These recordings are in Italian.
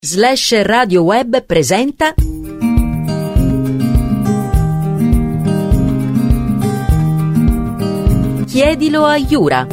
Radio Web presenta Chiedilo a Iura.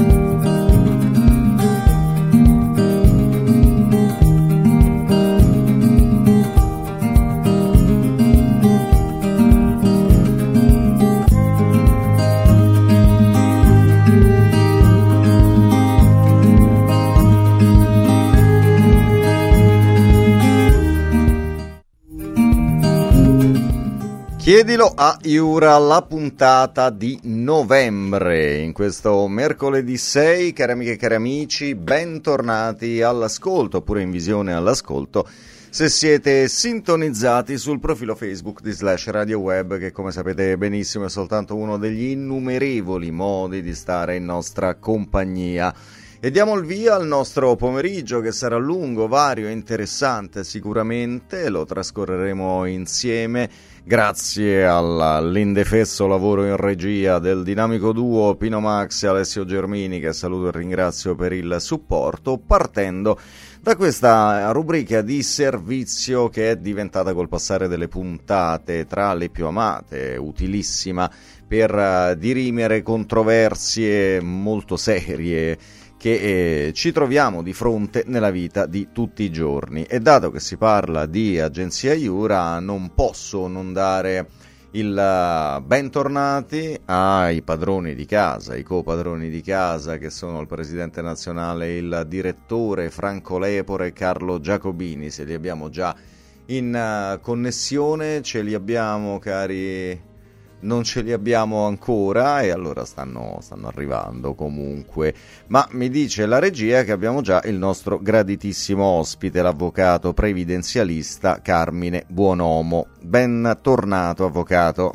Chiedilo a Iura, la puntata di novembre. In questo mercoledì 6, cari amiche e cari amici, bentornati all'ascolto, oppure in visione all'ascolto, se siete sintonizzati sul profilo Facebook di Radio Web, che come sapete benissimo è soltanto uno degli innumerevoli modi di stare in nostra compagnia. E diamo il via al nostro pomeriggio, che sarà lungo, vario e interessante sicuramente. Lo trascorreremo insieme grazie all'indefesso lavoro in regia del dinamico duo Pino Max e Alessio Germini, che saluto e ringrazio per il supporto, partendo da questa rubrica di servizio che è diventata col passare delle puntate tra le più amate, utilissima per dirimere controversie molto serie che ci troviamo di fronte nella vita di tutti i giorni. E dato che si parla di agenzia Iura, non posso non dare il bentornati ai padroni di casa, i copadroni di casa, che sono il presidente nazionale e il direttore Franco Lepore e Carlo Giacobini. Se li abbiamo già in connessione, ce li abbiamo, cari? Non ce li abbiamo ancora, e allora stanno arrivando comunque. Ma mi dice la regia che abbiamo già il nostro graditissimo ospite, l'avvocato previdenzialista Carmine Buonomo. Ben tornato, avvocato.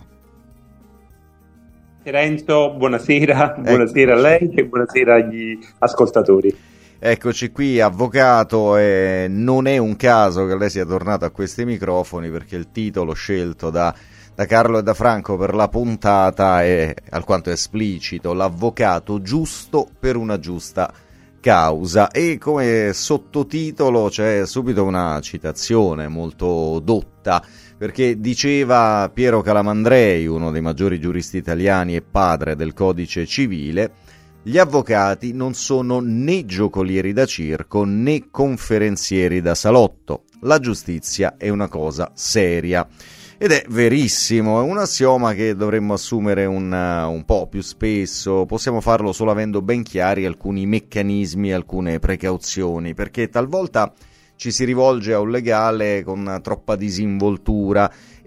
Renzo, buonasera a lei e buonasera agli ascoltatori. Eccoci qui, avvocato, e non è un caso che lei sia tornato a questi microfoni, perché il titolo scelto da Carlo e da Franco per la puntata è alquanto esplicito: l'avvocato giusto per una giusta causa. E come sottotitolo c'è subito una citazione molto dotta, perché diceva Piero Calamandrei, uno dei maggiori giuristi italiani e padre del codice civile: gli avvocati non sono né giocolieri da circo né conferenzieri da salotto, la giustizia è una cosa seria. Ed è verissimo, è un assioma che dovremmo assumere un po' più spesso. Possiamo farlo solo avendo ben chiari alcuni meccanismi, alcune precauzioni, perché talvolta ci si rivolge a un legale con troppa disinvoltura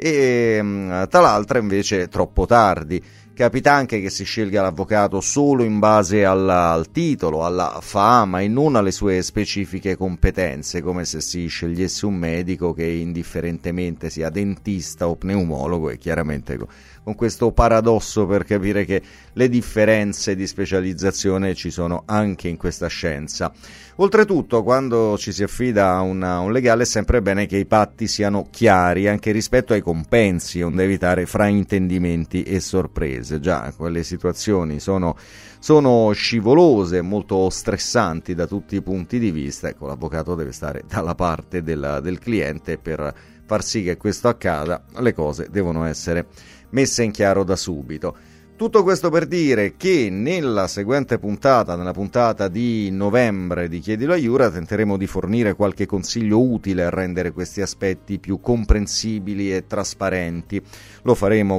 e tal'altra invece troppo tardi. Capita anche che si scelga l'avvocato solo in base al titolo, alla fama e non alle sue specifiche competenze, come se si scegliesse un medico che indifferentemente sia dentista o pneumologo, e chiaramente con questo paradosso per capire che le differenze di specializzazione ci sono anche in questa scienza. Oltretutto, quando ci si affida a un legale è sempre bene che i patti siano chiari anche rispetto ai compensi, onde evitare fraintendimenti e sorprese. Già, quelle situazioni sono scivolose, molto stressanti da tutti i punti di vista. Ecco, l'avvocato deve stare dalla parte del cliente, e per far sì che questo accada le cose devono essere messe in chiaro da subito. Tutto questo per dire che nella seguente puntata, nella puntata di novembre di Chiedilo a Iura, tenteremo di fornire qualche consiglio utile a rendere questi aspetti più comprensibili e trasparenti. Lo faremo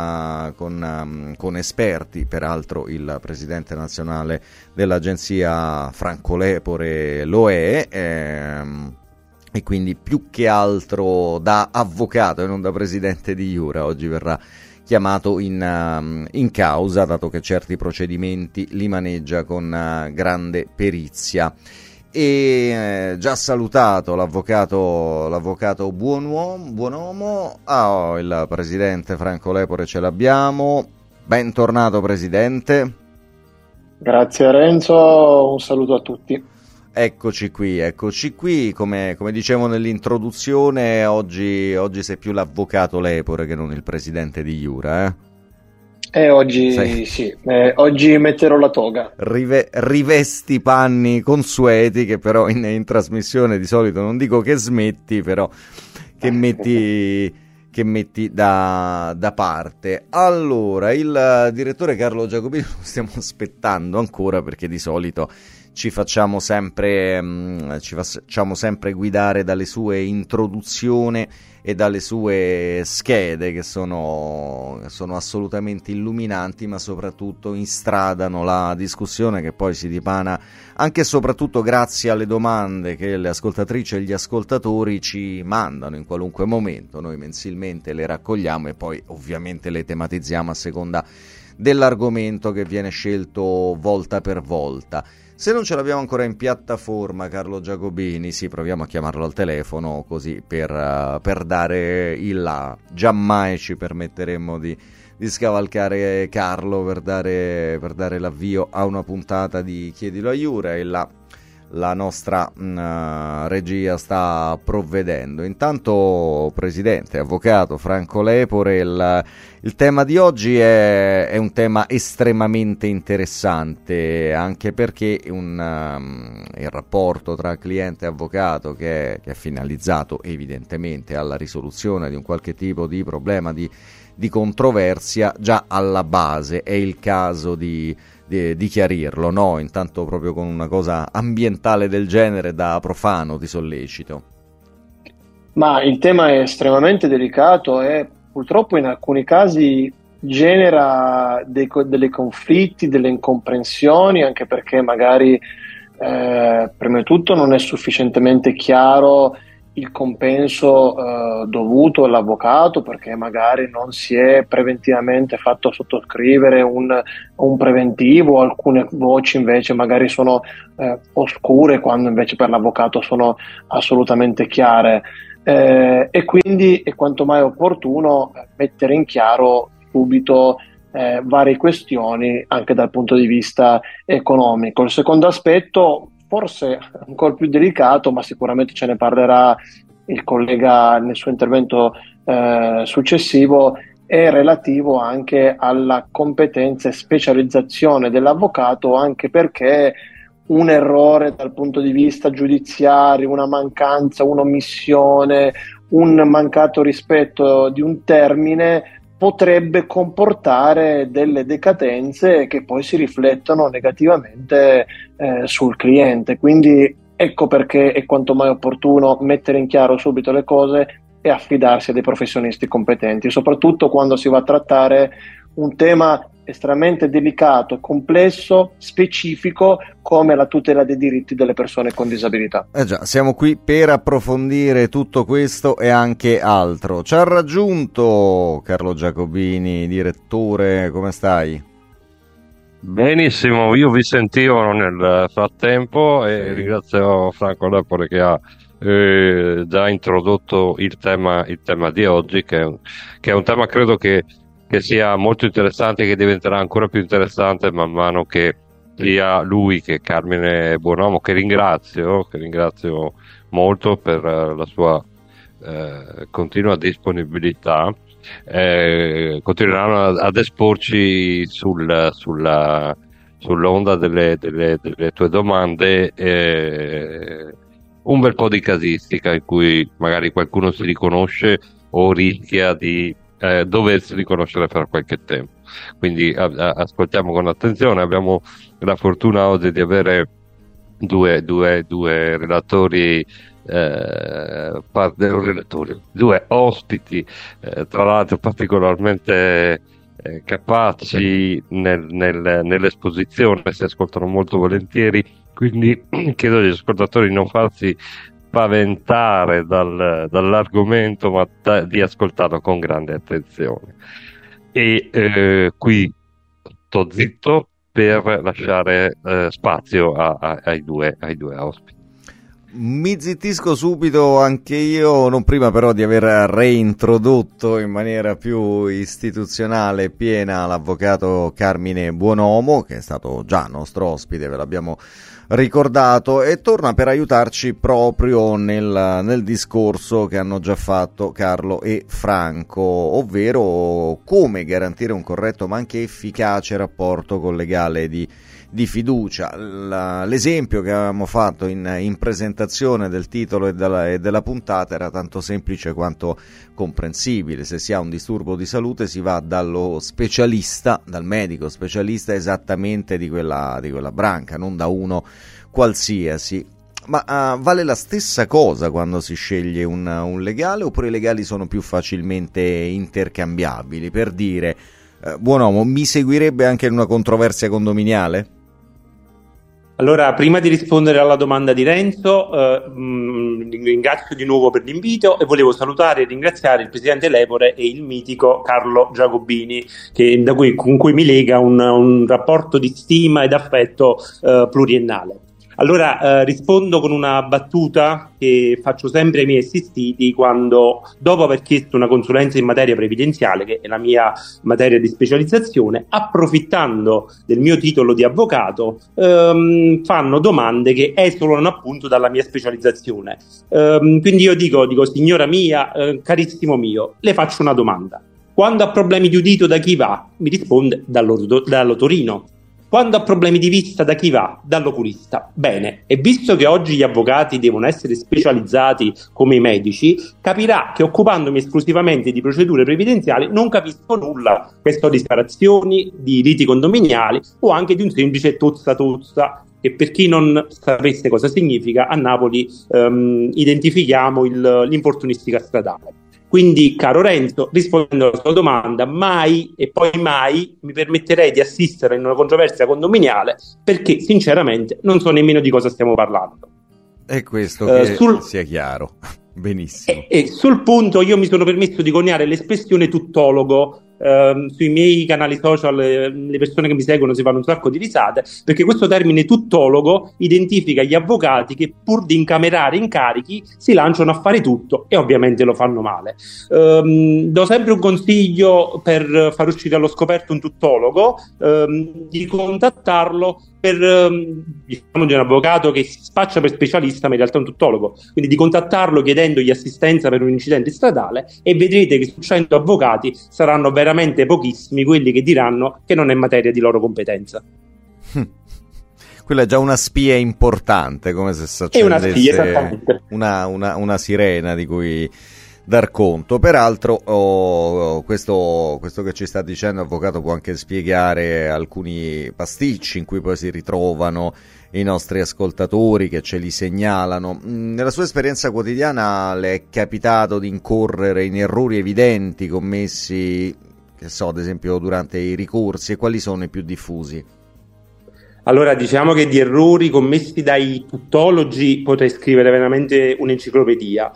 con esperti, peraltro il presidente nazionale dell'agenzia Franco Lepore lo è, e quindi più che altro da avvocato e non da presidente di Iura oggi verrà chiamato in causa, dato che certi procedimenti li maneggia con grande perizia. E già salutato l'avvocato Buonomo, il presidente Franco Lepore ce l'abbiamo. Bentornato, presidente. Grazie Renzo, un saluto a tutti. Eccoci qui, come dicevo nell'introduzione, oggi sei più l'avvocato Lepore che non il presidente di Iura, Oggi sì, oggi metterò la toga. Rivesti i panni consueti che però in trasmissione di solito non dico che smetti, però che metti da parte. Allora, il direttore Carlo Giacobini lo stiamo aspettando ancora, perché di solito ci facciamo sempre guidare dalle sue introduzioni e dalle sue schede, che sono assolutamente illuminanti, ma soprattutto instradano la discussione, che poi si dipana anche e soprattutto grazie alle domande che le ascoltatrici e gli ascoltatori ci mandano in qualunque momento. Noi mensilmente le raccogliamo e poi ovviamente le tematizziamo a seconda dell'argomento che viene scelto volta per volta. Se non ce l'abbiamo ancora in piattaforma, Carlo Giacobini, sì, proviamo a chiamarlo al telefono, così per dare il là. Giammai ci permetteremmo di scavalcare Carlo per dare l'avvio a una puntata di Chiedilo a Iura, e la nostra regia sta provvedendo. Intanto, presidente, avvocato Franco Lepore, il tema di oggi è un tema estremamente interessante, anche perché il rapporto tra cliente e avvocato che è finalizzato evidentemente alla risoluzione di un qualche tipo di problema, di controversia, già alla base è il caso di chiarirlo, no? Intanto proprio con una cosa ambientale del genere, da profano ti sollecito. Ma il tema è estremamente delicato e purtroppo in alcuni casi genera dei conflitti, delle incomprensioni, anche perché magari prima di tutto non è sufficientemente chiaro il compenso dovuto all'avvocato, perché magari non si è preventivamente fatto sottoscrivere un preventivo. Alcune voci invece magari sono oscure, quando invece per l'avvocato sono assolutamente chiare, e quindi è quanto mai opportuno mettere in chiaro subito varie questioni anche dal punto di vista economico. Il secondo aspetto, forse ancora più delicato, ma sicuramente ce ne parlerà il collega nel suo intervento successivo, è relativo anche alla competenza e specializzazione dell'avvocato, anche perché un errore dal punto di vista giudiziario, una mancanza, un'omissione, un mancato rispetto di un termine potrebbe comportare delle decadenze che poi si riflettono negativamente sul cliente. Quindi ecco perché è quanto mai opportuno mettere in chiaro subito le cose e affidarsi a dei professionisti competenti, soprattutto quando si va a trattare un tema estremamente delicato, complesso, specifico, come la tutela dei diritti delle persone con disabilità. Già, siamo qui per approfondire tutto questo e anche altro. Ci ha raggiunto Carlo Giacobini, direttore, come stai? Benissimo, io vi sentivo nel frattempo e ringrazio Franco Lepore che ha già introdotto il tema di oggi, che è un tema credo che sia molto interessante e che diventerà ancora più interessante man mano che sia lui che Carmine Buonomo, che ringrazio molto per la sua continua disponibilità, continueranno ad esporci sull'onda delle tue domande, un bel po' di casistica in cui magari qualcuno si riconosce o rischia di doversi riconoscere per qualche tempo. Quindi ascoltiamo con attenzione. Abbiamo la fortuna oggi di avere due relatori, due ospiti, tra l'altro particolarmente capaci nell'esposizione, si ascoltano molto volentieri, quindi chiedo agli ascoltatori di non farsi spaventare dall'argomento, ma di ascoltarlo con grande attenzione. E qui sto zitto per lasciare spazio ai due ospiti. Mi zittisco subito anche io, non prima però di aver reintrodotto in maniera più istituzionale e piena l'avvocato Carmine Buonomo, che è stato già nostro ospite, ve l'abbiamo ricordato, e torna per aiutarci proprio nel discorso che hanno già fatto Carlo e Franco, ovvero come garantire un corretto ma anche efficace rapporto con legale di fiducia. L'esempio che avevamo fatto in presentazione del titolo e della puntata era tanto semplice quanto comprensibile. Se si ha un disturbo di salute si va dallo specialista, dal medico specialista esattamente di quella branca, non da uno qualsiasi. Ma vale la stessa cosa quando si sceglie un legale, oppure i legali sono più facilmente intercambiabili? Per dire, buon uomo, mi seguirebbe anche in una controversia condominiale? Allora, prima di rispondere alla domanda di Renzo, ringrazio di nuovo per l'invito e volevo salutare e ringraziare il presidente Lepore e il mitico Carlo Giacobini, con cui mi lega un rapporto di stima ed affetto pluriennale. Allora, rispondo con una battuta che faccio sempre ai miei assistiti quando, dopo aver chiesto una consulenza in materia previdenziale, che è la mia materia di specializzazione, approfittando del mio titolo di avvocato, fanno domande che esulano appunto dalla mia specializzazione. Quindi io dico, signora mia, carissimo mio, le faccio una domanda. Quando ha problemi di udito, da chi va? Mi risponde dall'otorino. Quando ha problemi di vista, da chi va? Dall'oculista. Bene, e visto che oggi gli avvocati devono essere specializzati come i medici, capirà che occupandomi esclusivamente di procedure previdenziali non capisco nulla, che so di separazioni, di liti condominiali o anche di un semplice tozza, che per chi non sapesse cosa significa, a Napoli identifichiamo l'infortunistica stradale. Quindi, caro Renzo, rispondendo alla sua domanda, mai e poi mai mi permetterei di assistere in una controversia condominiale, perché sinceramente non so nemmeno di cosa stiamo parlando. È questo che sia chiaro. Benissimo. E sul punto io mi sono permesso di coniare l'espressione tuttologo. Sui miei canali social le persone che mi seguono si fanno un sacco di risate, perché questo termine tuttologo identifica gli avvocati che pur di incamerare incarichi si lanciano a fare tutto e ovviamente lo fanno male. Do sempre un consiglio per far uscire allo scoperto un tuttologo, di contattarlo diciamo di un avvocato che si spaccia per specialista ma in realtà è un tuttologo, quindi di contattarlo chiedendogli assistenza per un incidente stradale, e vedrete che su 100 avvocati saranno veramente pochissimi quelli che diranno che non è materia di loro competenza. Quella è già una spia importante, come se si accendesse una sirena di cui dar conto. Peraltro questo che ci sta dicendo avvocato può anche spiegare alcuni pasticci in cui poi si ritrovano i nostri ascoltatori che ce li segnalano. Nella sua esperienza quotidiana le è capitato di incorrere in errori evidenti commessi, che so, ad esempio durante i ricorsi, e quali sono i più diffusi? Allora, diciamo che di errori commessi dai tuttologi potrei scrivere veramente un'enciclopedia.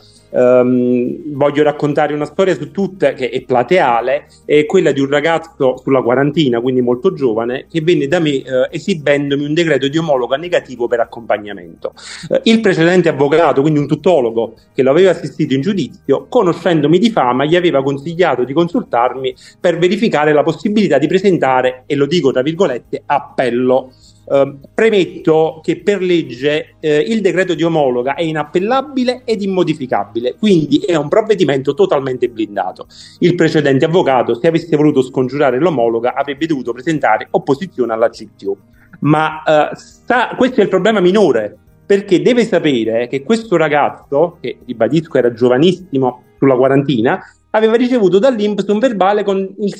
Voglio raccontare una storia su tutte che è plateale, è quella di un ragazzo sulla quarantina, quindi molto giovane, che venne da me esibendomi un decreto di omologa negativo per accompagnamento. Il precedente avvocato, quindi un tuttologo che lo aveva assistito in giudizio, conoscendomi di fama, gli aveva consigliato di consultarmi per verificare la possibilità di presentare, e lo dico tra virgolette, appello. Premetto che per legge il decreto di omologa è inappellabile ed immodificabile, quindi è un provvedimento totalmente blindato. Il precedente avvocato, se avesse voluto scongiurare l'omologa, avrebbe dovuto presentare opposizione alla CTU. Ma questo è il problema minore, perché deve sapere che questo ragazzo, che ribadisco era giovanissimo sulla quarantina, aveva ricevuto dall'INPS un verbale con il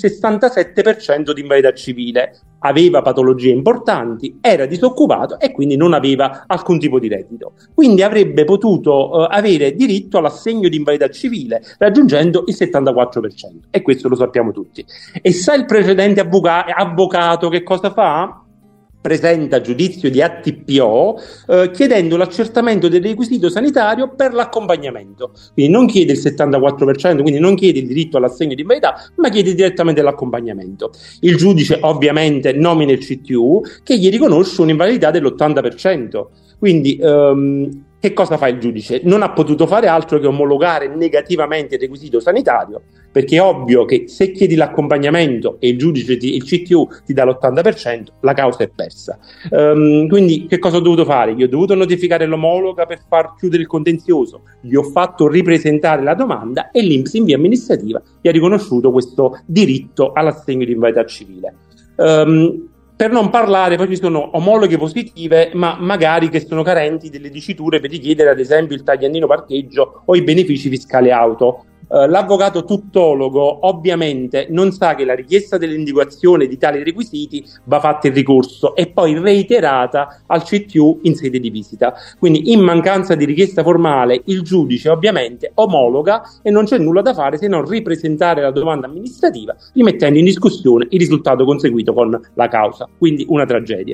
67% di invalidità civile, aveva patologie importanti, era disoccupato e quindi non aveva alcun tipo di reddito. Quindi avrebbe potuto avere diritto all'assegno di invalidità civile raggiungendo il 74%, e questo lo sappiamo tutti. E sa il precedente avvocato che cosa fa? Presenta giudizio di ATPO chiedendo l'accertamento del requisito sanitario per l'accompagnamento. Quindi non chiede il 74%, quindi non chiede il diritto all'assegno di invalidità, ma chiede direttamente l'accompagnamento. Il giudice ovviamente nomina il CTU che gli riconosce un'invalidità dell'80%. Quindi che cosa fa il giudice? Non ha potuto fare altro che omologare negativamente il requisito sanitario perché è ovvio che se chiedi l'accompagnamento e il giudice, il CTU ti dà l'80%, la causa è persa. Quindi che cosa ho dovuto fare? Io ho dovuto notificare l'omologa per far chiudere il contenzioso, gli ho fatto ripresentare la domanda e l'INPS in via amministrativa gli ha riconosciuto questo diritto all'assegno di invalidità civile. Per non parlare, poi ci sono omologhe positive, ma magari che sono carenti delle diciture per richiedere ad esempio il tagliandino parcheggio o i benefici fiscali auto. L'avvocato tuttologo ovviamente non sa che la richiesta dell'individuazione di tali requisiti va fatta in ricorso e poi reiterata al CTU in sede di visita. Quindi in mancanza di richiesta formale il giudice ovviamente omologa e non c'è nulla da fare se non ripresentare la domanda amministrativa rimettendo in discussione il risultato conseguito con la causa. Quindi una tragedia.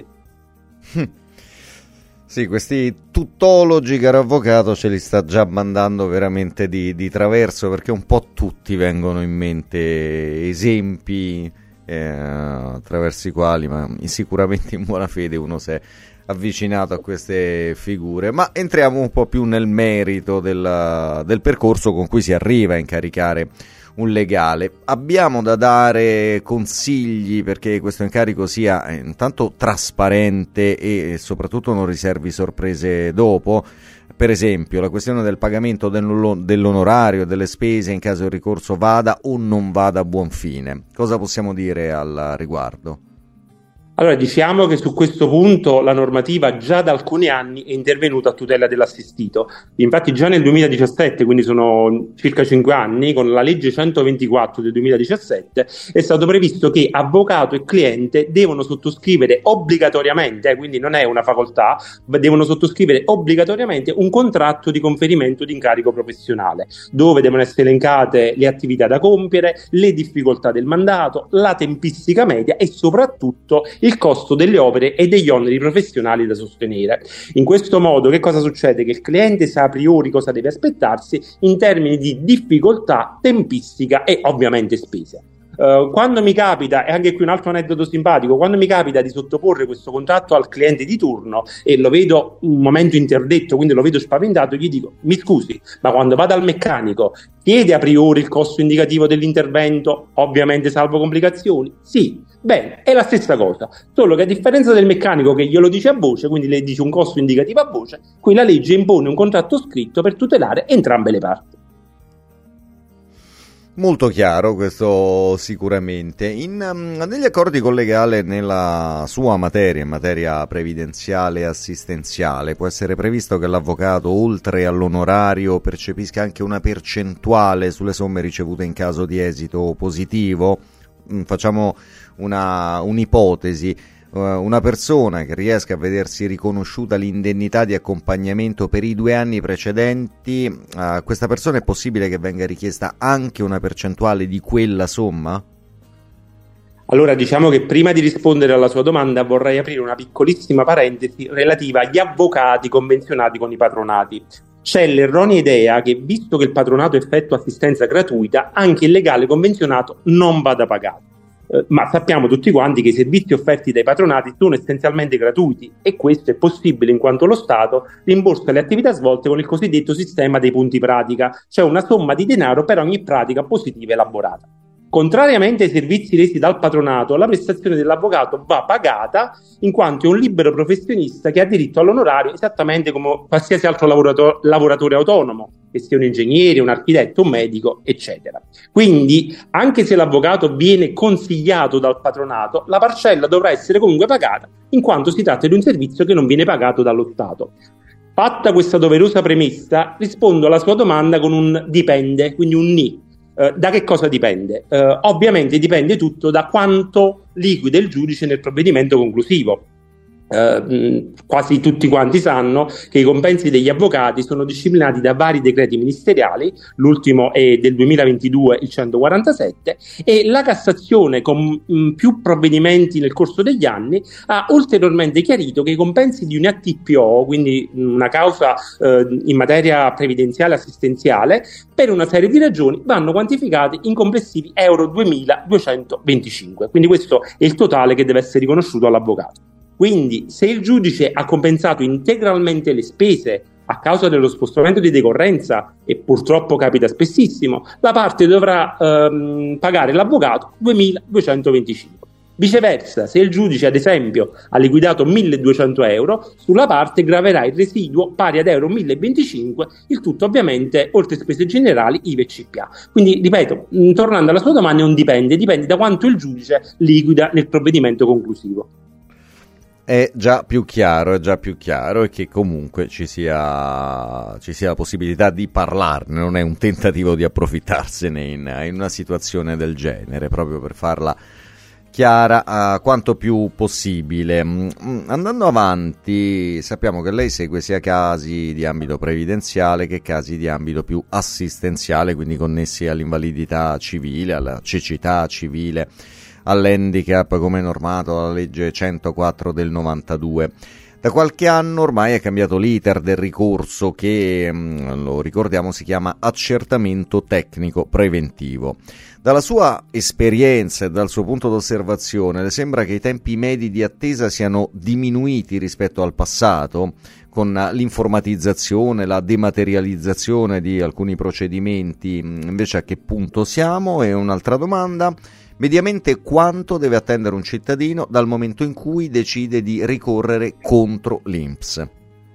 Sì, questi tuttologi, caro avvocato, ce li sta già mandando veramente di traverso, perché un po' tutti vengono in mente esempi attraverso i quali, ma sicuramente in buona fede, uno si è avvicinato a queste figure. Ma entriamo un po' più nel merito del percorso con cui si arriva a incaricare un legale. Abbiamo da dare consigli perché questo incarico sia intanto trasparente e soprattutto non riservi sorprese dopo. Per esempio, la questione del pagamento dell'onorario e delle spese in caso il ricorso vada o non vada a buon fine. Cosa possiamo dire al riguardo? Allora, diciamo che su questo punto la normativa già da alcuni anni è intervenuta a tutela dell'assistito. Infatti già nel 2017, quindi sono circa 5 anni, con la legge 124 del 2017 è stato previsto che avvocato e cliente devono sottoscrivere obbligatoriamente, quindi non è una facoltà, devono sottoscrivere obbligatoriamente un contratto di conferimento di incarico professionale, dove devono essere elencate le attività da compiere, le difficoltà del mandato, la tempistica media e soprattutto il costo delle opere e degli oneri professionali da sostenere. In questo modo che cosa succede? Che il cliente sa a priori cosa deve aspettarsi in termini di difficoltà, tempistica e ovviamente spese. Quando mi capita, e anche qui un altro aneddoto simpatico, quando mi capita di sottoporre questo contratto al cliente di turno e lo vedo un momento interdetto, quindi lo vedo spaventato, gli dico: mi scusi, ma quando vado al meccanico chiede a priori il costo indicativo dell'intervento, ovviamente salvo complicazioni? Sì, bene, è la stessa cosa, solo che a differenza del meccanico che glielo dice a voce, quindi le dice un costo indicativo a voce, qui la legge impone un contratto scritto per tutelare entrambe le parti. Molto chiaro questo sicuramente. Negli accordi con legale nella sua materia, in materia previdenziale e assistenziale, può essere previsto che l'avvocato, oltre all'onorario, percepisca anche una percentuale sulle somme ricevute in caso di esito positivo? Facciamo un'ipotesi. Una persona che riesca a vedersi riconosciuta l'indennità di accompagnamento per i 2 anni precedenti, a questa persona è possibile che venga richiesta anche una percentuale di quella somma? Allora, diciamo che prima di rispondere alla sua domanda vorrei aprire una piccolissima parentesi relativa agli avvocati convenzionati con i patronati. C'è l'erronea idea che, visto che il patronato effettua assistenza gratuita, anche il legale convenzionato non vada pagato. Ma sappiamo tutti quanti che i servizi offerti dai patronati sono essenzialmente gratuiti e questo è possibile in quanto lo Stato rimborsa le attività svolte con il cosiddetto sistema dei punti pratica, cioè una somma di denaro per ogni pratica positiva elaborata. Contrariamente ai servizi resi dal patronato, la prestazione dell'avvocato va pagata in quanto è un libero professionista che ha diritto all'onorario esattamente come qualsiasi altro lavoratore autonomo, che sia un ingegnere, un architetto, un medico, eccetera. Quindi, anche se l'avvocato viene consigliato dal patronato, la parcella dovrà essere comunque pagata, in quanto si tratta di un servizio che non viene pagato dallo Stato. Fatta questa doverosa premessa, rispondo alla sua domanda con un dipende, quindi un ni. Da che cosa dipende? Ovviamente dipende tutto da quanto liquida il giudice nel provvedimento conclusivo. Quasi tutti quanti sanno che i compensi degli avvocati sono disciplinati da vari decreti ministeriali, l'ultimo è del 2022, il 147, e la Cassazione con più provvedimenti nel corso degli anni ha ulteriormente chiarito che i compensi di un ATPO, quindi una causa in materia previdenziale assistenziale, per una serie di ragioni vanno quantificati in complessivi euro 2225, quindi questo è il totale che deve essere riconosciuto all'avvocato. Quindi, se il giudice ha compensato integralmente le spese a causa dello spostamento di decorrenza, e purtroppo capita spessissimo, la parte dovrà pagare l'avvocato 2.225. Viceversa, se il giudice ad esempio ha liquidato 1.200 euro, sulla parte graverà il residuo pari ad euro 1.025, il tutto ovviamente oltre spese generali, IVA e CPA. Quindi ripeto, tornando alla sua domanda, non dipende da quanto il giudice liquida nel provvedimento conclusivo. È già più chiaro e che comunque ci sia la possibilità di parlarne, non è un tentativo di approfittarsene in una situazione del genere, proprio per farla chiara quanto più possibile. Andando avanti, sappiamo che lei segue sia casi di ambito previdenziale che casi di ambito più assistenziale, quindi connessi all'invalidità civile, alla cecità civile, all'handicap come normato dalla legge 104 del 92. Da qualche anno ormai è cambiato l'iter del ricorso che, lo ricordiamo, si chiama accertamento tecnico preventivo. Dalla sua esperienza e dal suo punto d'osservazione, le sembra che i tempi medi di attesa siano diminuiti rispetto al passato, con l'informatizzazione, la dematerializzazione di alcuni procedimenti? Invece a che punto siamo? E un'altra domanda: mediamente quanto deve attendere un cittadino dal momento in cui decide di ricorrere contro l'INPS?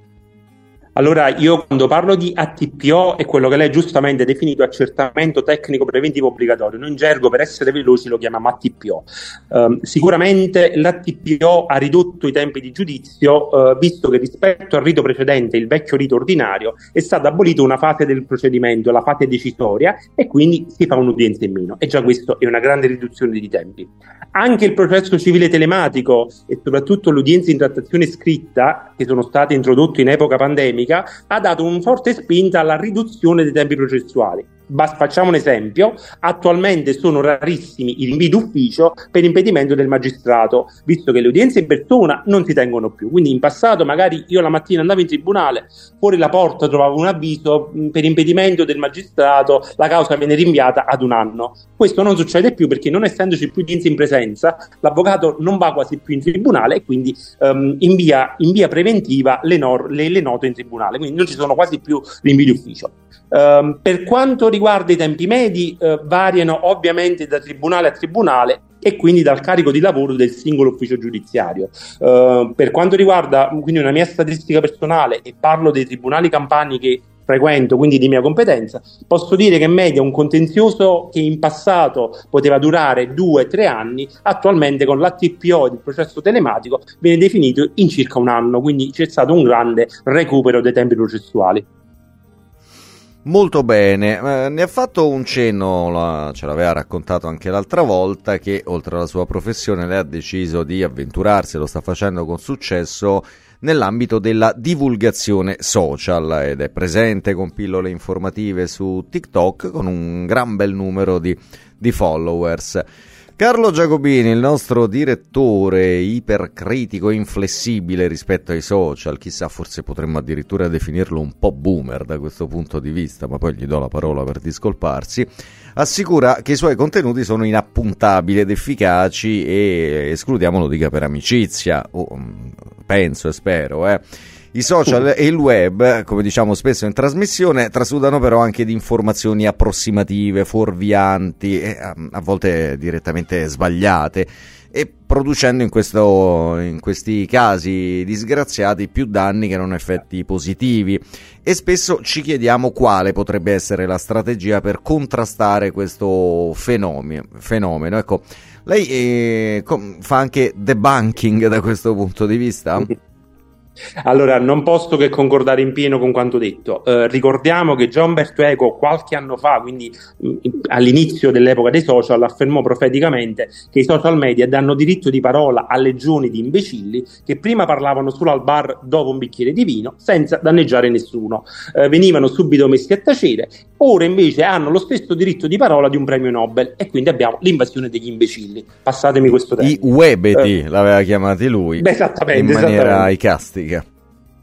Allora, io quando parlo di ATPO è quello che lei giustamente ha definito accertamento tecnico preventivo obbligatorio. Noi in gergo, per essere veloci, lo chiamiamo ATPO. Sicuramente l'ATPO ha ridotto i tempi di giudizio, visto che rispetto al rito precedente, il vecchio rito ordinario, è stata abolita una fase del procedimento, la fase decisoria, e quindi si fa un'udienza in meno. E già questo è una grande riduzione di tempi. Anche il processo civile telematico e soprattutto l'udienza in trattazione scritta, che sono state introdotte in epoca pandemica, ha dato un forte spinta alla riduzione dei tempi processuali. Facciamo un esempio: attualmente sono rarissimi i rinvii d'ufficio per impedimento del magistrato, visto che le udienze in persona non si tengono più. Quindi in passato magari io la mattina andavo in tribunale, fuori la porta trovavo un avviso per impedimento del magistrato, la causa viene rinviata ad un anno. Questo non succede più, perché non essendoci più udienze in presenza, l'avvocato non va quasi più in tribunale e quindi in via preventiva le note in tribunale, quindi non ci sono quasi più rinvii d'ufficio. Per quanto riguarda i tempi medi, variano ovviamente da tribunale a tribunale e quindi dal carico di lavoro del singolo ufficio giudiziario. Per quanto riguarda quindi una mia statistica personale, e parlo dei tribunali campani che frequento, quindi di mia competenza, posso dire che in media un contenzioso che in passato poteva durare 2-3 anni, attualmente con l'ATPO e il processo telematico viene definito in circa un anno, quindi c'è stato un grande recupero dei tempi processuali. Molto bene, ne ha fatto un cenno, ce l'aveva raccontato anche l'altra volta, che oltre alla sua professione lei ha deciso di avventurarsi, lo sta facendo con successo, nell'ambito della divulgazione social, ed è presente con pillole informative su TikTok con un gran bel numero di followers. Carlo Giacobini, il nostro direttore ipercritico e inflessibile rispetto ai social, chissà, forse potremmo addirittura definirlo un po' boomer da questo punto di vista, ma poi gli do la parola per discolparsi, assicura che i suoi contenuti sono inappuntabili ed efficaci e, escludiamo, lo dica per amicizia, penso e spero, I social e il web, come diciamo spesso in trasmissione, trasudano però anche di informazioni approssimative, fuorvianti e a volte direttamente sbagliate, e producendo in questi casi disgraziati più danni che non effetti positivi. E spesso ci chiediamo quale potrebbe essere la strategia per contrastare questo fenomeno. Ecco, lei fa anche debunking da questo punto di vista? Allora, non posso che concordare in pieno con quanto detto. Ricordiamo che già Umberto Eco qualche anno fa, quindi all'inizio dell'epoca dei social, affermò profeticamente che i social media danno diritto di parola a legioni di imbecilli che prima parlavano solo al bar dopo un bicchiere di vino senza danneggiare nessuno, venivano subito messi a tacere, ora invece hanno lo stesso diritto di parola di un premio Nobel, e quindi abbiamo l'invasione degli imbecilli. Passatemi questo termine. I webeti l'aveva chiamati lui, esattamente, in maniera icastica.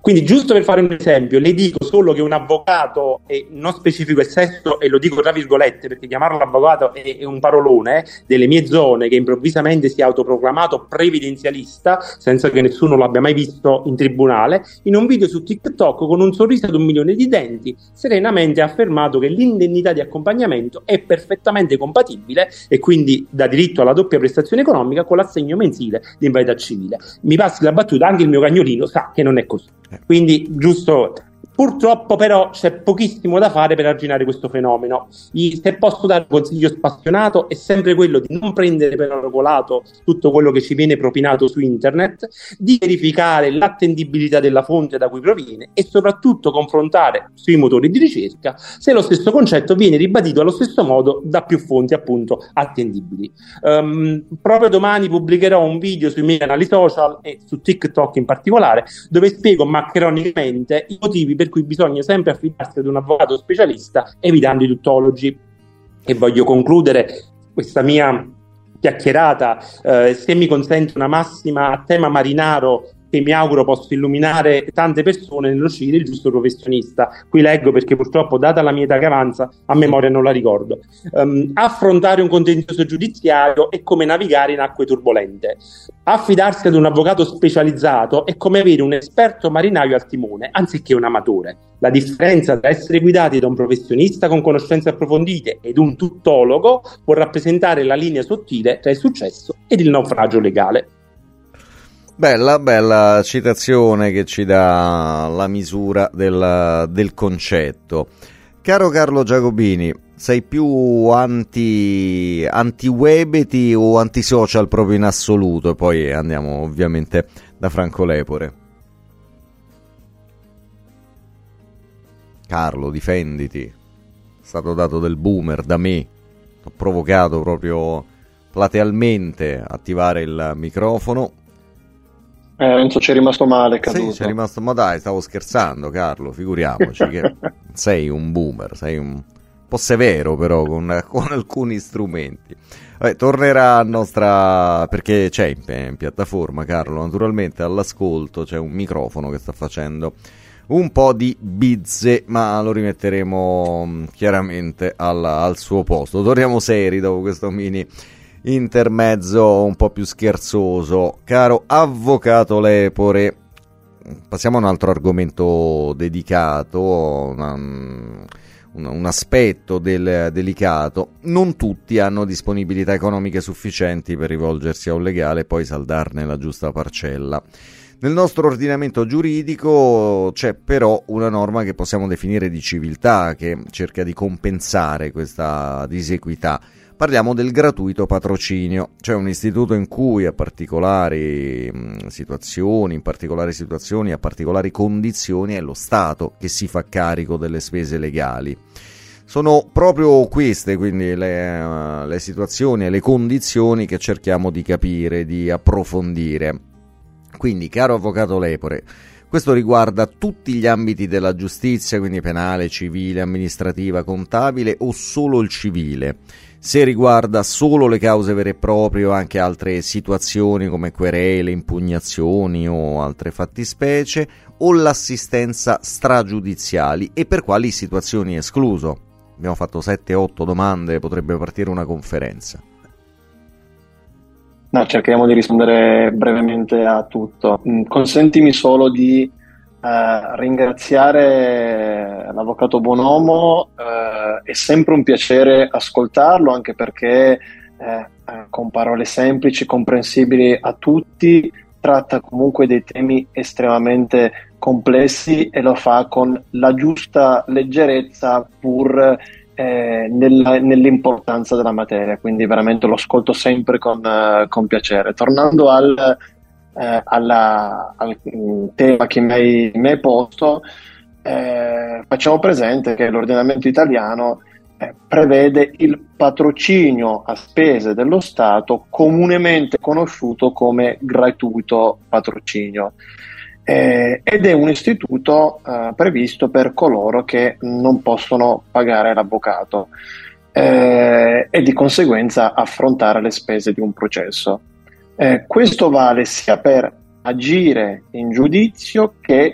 Quindi, giusto per fare un esempio, le dico solo che un avvocato, e non specifico il sesso, e lo dico tra virgolette perché chiamarlo avvocato è un parolone, delle mie zone, che improvvisamente si è autoproclamato previdenzialista senza che nessuno l'abbia mai visto in tribunale, in un video su TikTok con un sorriso ad 1 milione di denti, serenamente ha affermato che l'indennità di accompagnamento è perfettamente compatibile e quindi dà diritto alla doppia prestazione economica con l'assegno mensile di invalidità civile. Mi passi la battuta, anche il mio cagnolino sa che non è così. Quindi, giusto. Purtroppo però c'è pochissimo da fare per arginare questo fenomeno. Se posso dare un consiglio spassionato è sempre quello di non prendere per regolato tutto quello che ci viene propinato su internet, di verificare l'attendibilità della fonte da cui proviene e soprattutto confrontare sui motori di ricerca se lo stesso concetto viene ribadito allo stesso modo da più fonti appunto attendibili. Proprio domani pubblicherò un video sui miei canali social e su TikTok in particolare, dove spiego macronicamente i motivi per cui bisogna sempre affidarsi ad un avvocato specialista evitando i tuttologi. E voglio concludere questa mia chiacchierata, se mi consente una massima a tema marinaro che mi auguro possa illuminare tante persone nello scegliere il giusto professionista. Qui leggo perché purtroppo, data la mia età che avanza, a memoria non la ricordo. Affrontare un contenzioso giudiziario è come navigare in acque turbolente. Affidarsi ad un avvocato specializzato è come avere un esperto marinaio al timone, anziché un amatore. La differenza tra essere guidati da un professionista con conoscenze approfondite ed un tuttologo può rappresentare la linea sottile tra il successo ed il naufragio legale. Bella citazione che ci dà la misura del concetto. Caro Carlo Giacobini, sei più anti-webeti o anti-social proprio in assoluto? E poi andiamo ovviamente da Franco Lepore. Carlo, difenditi. È stato dato del boomer da me. Ho provocato proprio platealmente attivare il microfono. Renzo ci è rimasto male, caduto. Sì, ci è rimasto, ma dai, stavo scherzando, Carlo, figuriamoci che sei un boomer, sei un po' severo però con alcuni strumenti. Vabbè, tornerà a nostra, perché c'è in piattaforma, Carlo, naturalmente all'ascolto c'è un microfono che sta facendo un po' di bizze, ma lo rimetteremo chiaramente al suo posto. Torniamo seri dopo questo mini intermezzo un po' più scherzoso. Caro avvocato Lepore, passiamo a un altro argomento dedicato, un aspetto delicato. Non tutti hanno disponibilità economiche sufficienti per rivolgersi a un legale e poi saldarne la giusta parcella. Nel nostro ordinamento giuridico c'è però una norma che possiamo definire di civiltà, che cerca di compensare questa disequità. Parliamo del gratuito patrocinio, cioè un istituto in cui a particolari situazioni, a particolari condizioni è lo Stato che si fa carico delle spese legali. Sono proprio queste quindi le situazioni e le condizioni che cerchiamo di capire, di approfondire. Quindi, caro avvocato Lepore, questo riguarda tutti gli ambiti della giustizia, quindi penale, civile, amministrativa, contabile o solo il civile? Se riguarda solo le cause vere e proprie o anche altre situazioni come querele, impugnazioni o altre fattispecie, o l'assistenza stragiudiziali e per quali situazioni è escluso? Abbiamo fatto 7-8 domande, potrebbe partire una conferenza. No, cerchiamo di rispondere brevemente a tutto. Consentimi solo di ringraziare l'avvocato Bonomo, è sempre un piacere ascoltarlo, anche perché con parole semplici, comprensibili a tutti, tratta comunque dei temi estremamente complessi e lo fa con la giusta leggerezza pur nell'importanza della materia, quindi veramente lo ascolto sempre con piacere. Tornando al tema che mi hai posto, facciamo presente che l'ordinamento italiano prevede il patrocinio a spese dello Stato, comunemente conosciuto come gratuito patrocinio, ed è un istituto previsto per coloro che non possono pagare l'avvocato e di conseguenza affrontare le spese di un processo. Questo vale sia per agire in giudizio che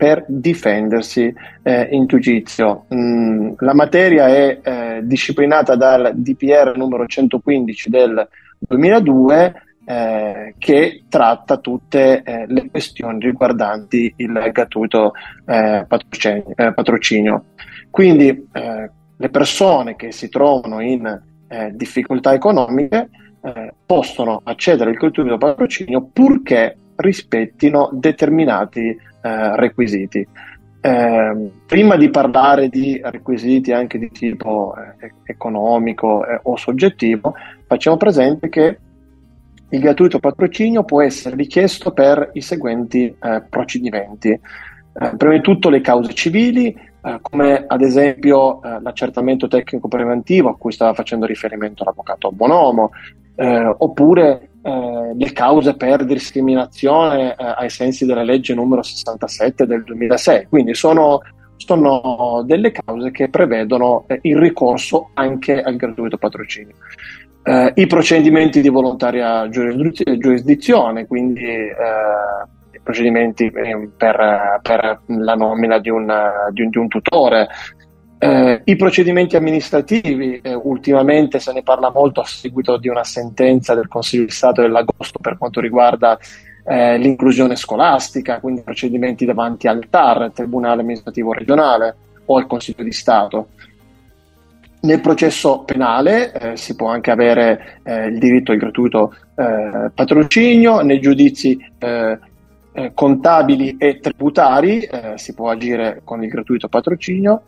per difendersi in giudizio. La materia è disciplinata dal DPR numero 115 del 2002, che tratta tutte le questioni riguardanti il gratuito patrocinio. Quindi le persone che si trovano in difficoltà economiche possono accedere al gratuito patrocinio purché rispettino determinati requisiti. Prima di parlare di requisiti anche di tipo economico o soggettivo, facciamo presente che il gratuito patrocinio può essere richiesto per i seguenti procedimenti. Prima di tutto le cause civili, come ad esempio l'accertamento tecnico preventivo a cui stava facendo riferimento l'avvocato Bonomo, oppure le cause per discriminazione ai sensi della legge numero 67 del 2006. Quindi sono delle cause che prevedono il ricorso anche al gratuito patrocinio. I procedimenti di volontaria giurisdizione, quindi i procedimenti per la nomina di un tutore, i procedimenti amministrativi, ultimamente se ne parla molto a seguito di una sentenza del Consiglio di Stato dell'agosto per quanto riguarda l'inclusione scolastica, quindi procedimenti davanti al TAR, Tribunale Amministrativo Regionale, o al Consiglio di Stato. Nel processo penale si può anche avere il diritto al gratuito patrocinio, nei giudizi contabili e tributari si può agire con il gratuito patrocinio,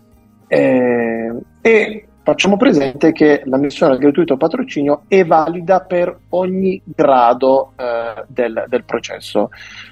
e facciamo presente che l'ammissione al gratuito patrocinio è valida per ogni grado del processo.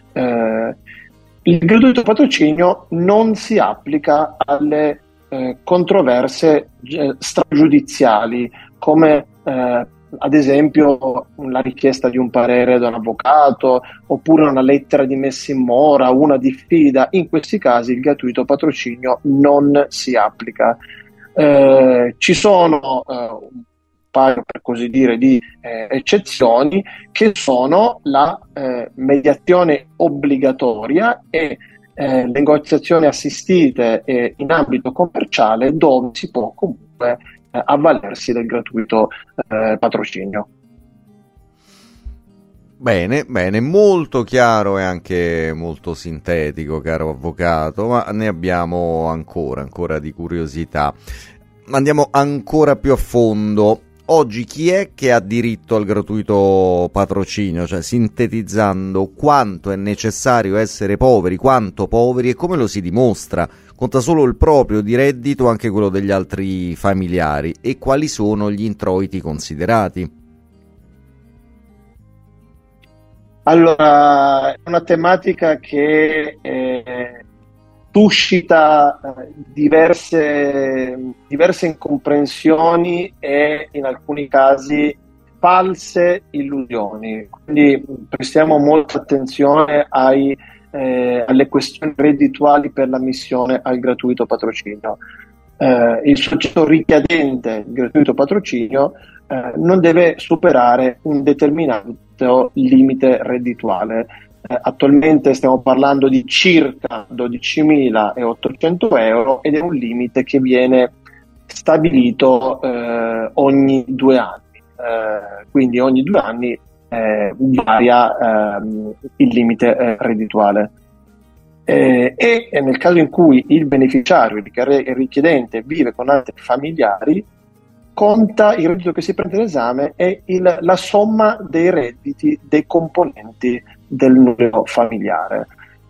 Il gratuito patrocinio non si applica alle controversie stragiudiziali, come ad esempio la richiesta di un parere da un avvocato, oppure una lettera di messa in mora, una diffida. In questi casi il gratuito patrocinio non si applica. Ci sono un paio, per così dire, di eccezioni, che sono la mediazione obbligatoria e le negoziazioni assistite in ambito commerciale, dove si può comunque avvalersi del gratuito patrocinio. Bene, molto chiaro e anche molto sintetico, caro avvocato, ma ne abbiamo ancora di curiosità. Andiamo ancora più a fondo. Oggi chi è che ha diritto al gratuito patrocinio? Cioè, sintetizzando, quanto è necessario essere poveri, quanto poveri e come lo si dimostra? Conta solo il proprio di reddito o anche quello degli altri familiari? E quali sono gli introiti considerati? Allora, è una tematica che suscita diverse incomprensioni e in alcuni casi false illusioni. Quindi prestiamo molta attenzione alle questioni reddituali per l'ammissione al gratuito patrocinio. Il soggetto richiedente il gratuito patrocinio non deve superare un determinato limite reddituale. Attualmente stiamo parlando di circa 12.800 euro ed è un limite che viene stabilito ogni 2 anni. Quindi ogni 2 anni varia il limite reddituale. E nel caso in cui il beneficiario, il richiedente, vive con altri familiari, conta il reddito che si prende in esame è la somma dei redditi dei componenti del nucleo familiare.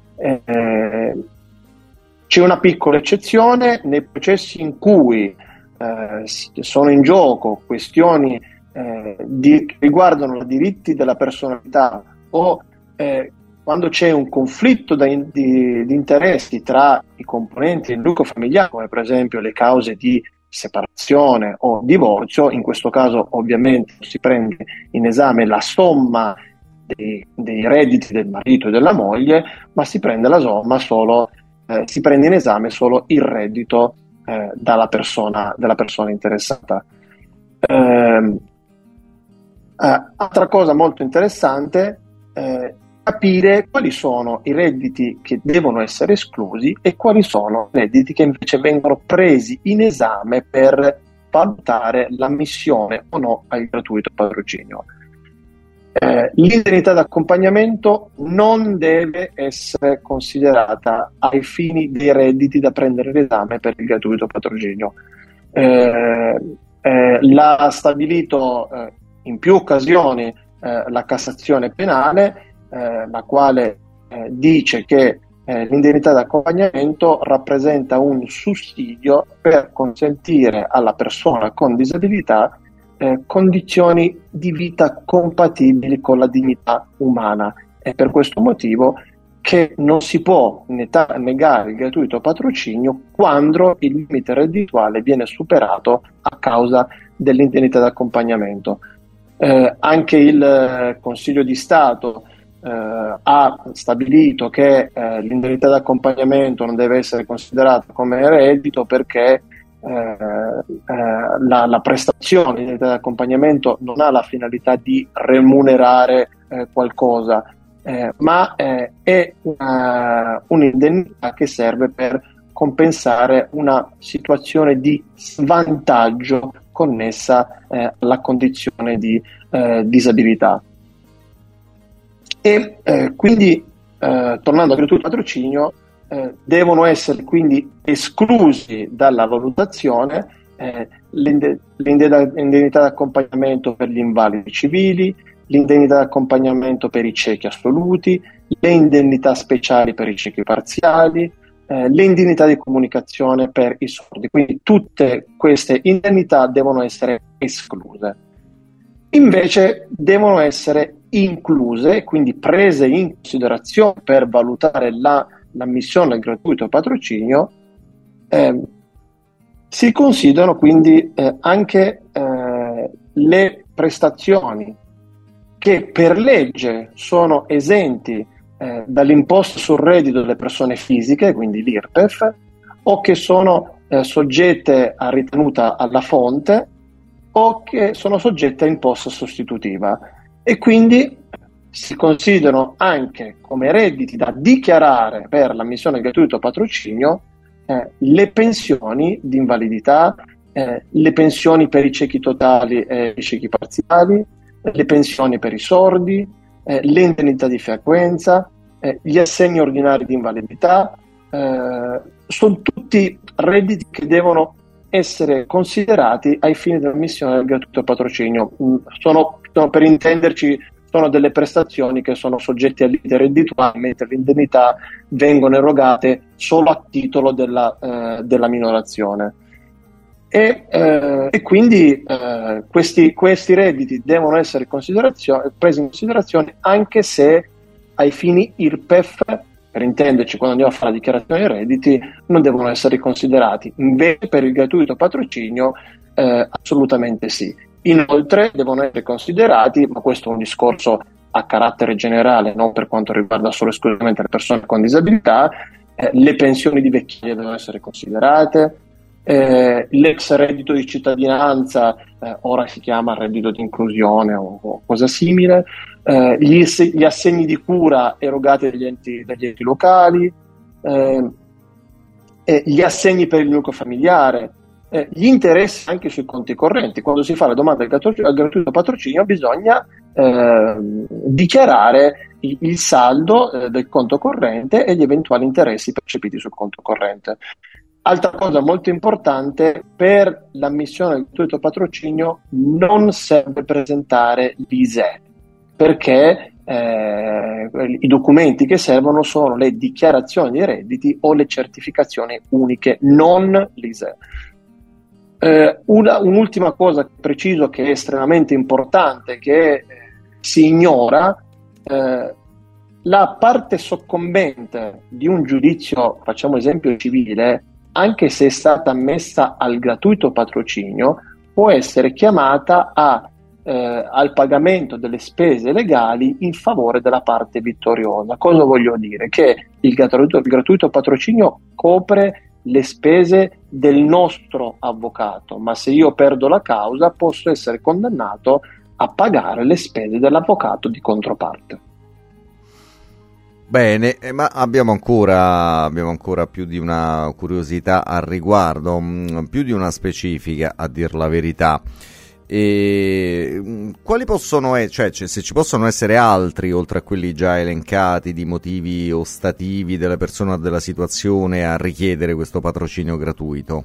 C'è una piccola eccezione nei processi in cui sono in gioco questioni che riguardano i diritti della personalità o quando c'è un conflitto di interessi tra i componenti del nucleo familiare, come per esempio le cause di separazione o divorzio. In questo caso ovviamente si prende in esame la somma dei redditi del marito e della moglie, ma si prende si prende in esame solo il reddito della persona interessata. Altra cosa molto interessante, capire quali sono i redditi che devono essere esclusi e quali sono i redditi che invece vengono presi in esame per valutare l'ammissione o no al gratuito patrocinio. L'indennità d'accompagnamento non deve essere considerata ai fini dei redditi da prendere in esame per il gratuito patrocinio. L'ha stabilito in più occasioni la Cassazione penale, la quale dice che l'indennità d'accompagnamento rappresenta un sussidio per consentire alla persona con disabilità condizioni di vita compatibili con la dignità umana. È per questo motivo che non si può negare il gratuito patrocinio quando il limite reddituale viene superato a causa dell'indennità d'accompagnamento. Anche il Consiglio di Stato ha stabilito che l'indennità d'accompagnamento non deve essere considerata come reddito perché la prestazione di indennità d'accompagnamento non ha la finalità di remunerare qualcosa, ma è un'indennità che serve per compensare una situazione di svantaggio connessa alla condizione di disabilità. E quindi, tornando al gratuito patrocinio, devono essere quindi esclusi dalla valutazione l'indennità d'accompagnamento per gli invalidi civili, l'indennità d'accompagnamento per i ciechi assoluti, le indennità speciali per i ciechi parziali, le indennità di comunicazione per i sordi. Quindi tutte queste indennità devono essere escluse. Invece devono essere incluse, quindi prese in considerazione per valutare l'ammissione al gratuito patrocinio. Si considerano quindi anche le prestazioni che per legge sono esenti dall'imposta sul reddito delle persone fisiche, quindi l'IRPEF, o che sono soggette a ritenuta alla fonte o che sono soggette a imposta sostitutiva, e quindi si considerano anche come redditi da dichiarare per l'ammissione al gratuito patrocinio le pensioni di invalidità, le pensioni per i ciechi totali e i ciechi parziali, le pensioni per i sordi, le indennità di frequenza, gli assegni ordinari di invalidità. Sono tutti redditi che devono essere considerati ai fini dell'ammissione del gratuito patrocinio. Sono, per intenderci, sono delle prestazioni che sono soggette a limite reddituale, mentre le indennità vengono erogate solo a titolo della minorazione. E quindi questi redditi devono essere presi in considerazione anche se ai fini IRPEF, per intenderci quando andiamo a fare la dichiarazione dei redditi, non devono essere considerati. Invece per il gratuito patrocinio assolutamente sì. Inoltre devono essere considerati, ma questo è un discorso a carattere generale, non per quanto riguarda solo esclusivamente le persone con disabilità, le pensioni di vecchiaia devono essere considerate, l'ex reddito di cittadinanza, ora si chiama reddito di inclusione o cosa simile, gli assegni di cura erogati dagli enti locali, gli assegni per il nucleo familiare, gli interessi anche sui conti correnti. Quando si fa la domanda al gratuito patrocinio bisogna dichiarare il saldo del conto corrente e gli eventuali interessi percepiti sul conto corrente. Altra cosa molto importante: per l'ammissione al gratuito patrocinio non serve presentare l'ISEE, perché i documenti che servono sono le dichiarazioni dei redditi o le certificazioni uniche, non l'ISEE. Un'ultima cosa che preciso, che è estremamente importante, che si ignora: la parte soccombente di un giudizio, facciamo esempio civile, anche se è stata ammessa al gratuito patrocinio, può essere chiamata al pagamento delle spese legali in favore della parte vittoriosa. Cosa voglio dire? Che il gratuito patrocinio copre le spese del nostro avvocato, ma se io perdo la causa posso essere condannato a pagare le spese dell'avvocato di controparte. Bene, ma abbiamo ancora più di una curiosità al riguardo, più di una specifica, a dir la verità. E quali possono essere, cioè, se ci possono essere altri, oltre a quelli già elencati, di motivi ostativi della persona o della situazione a richiedere questo patrocinio gratuito?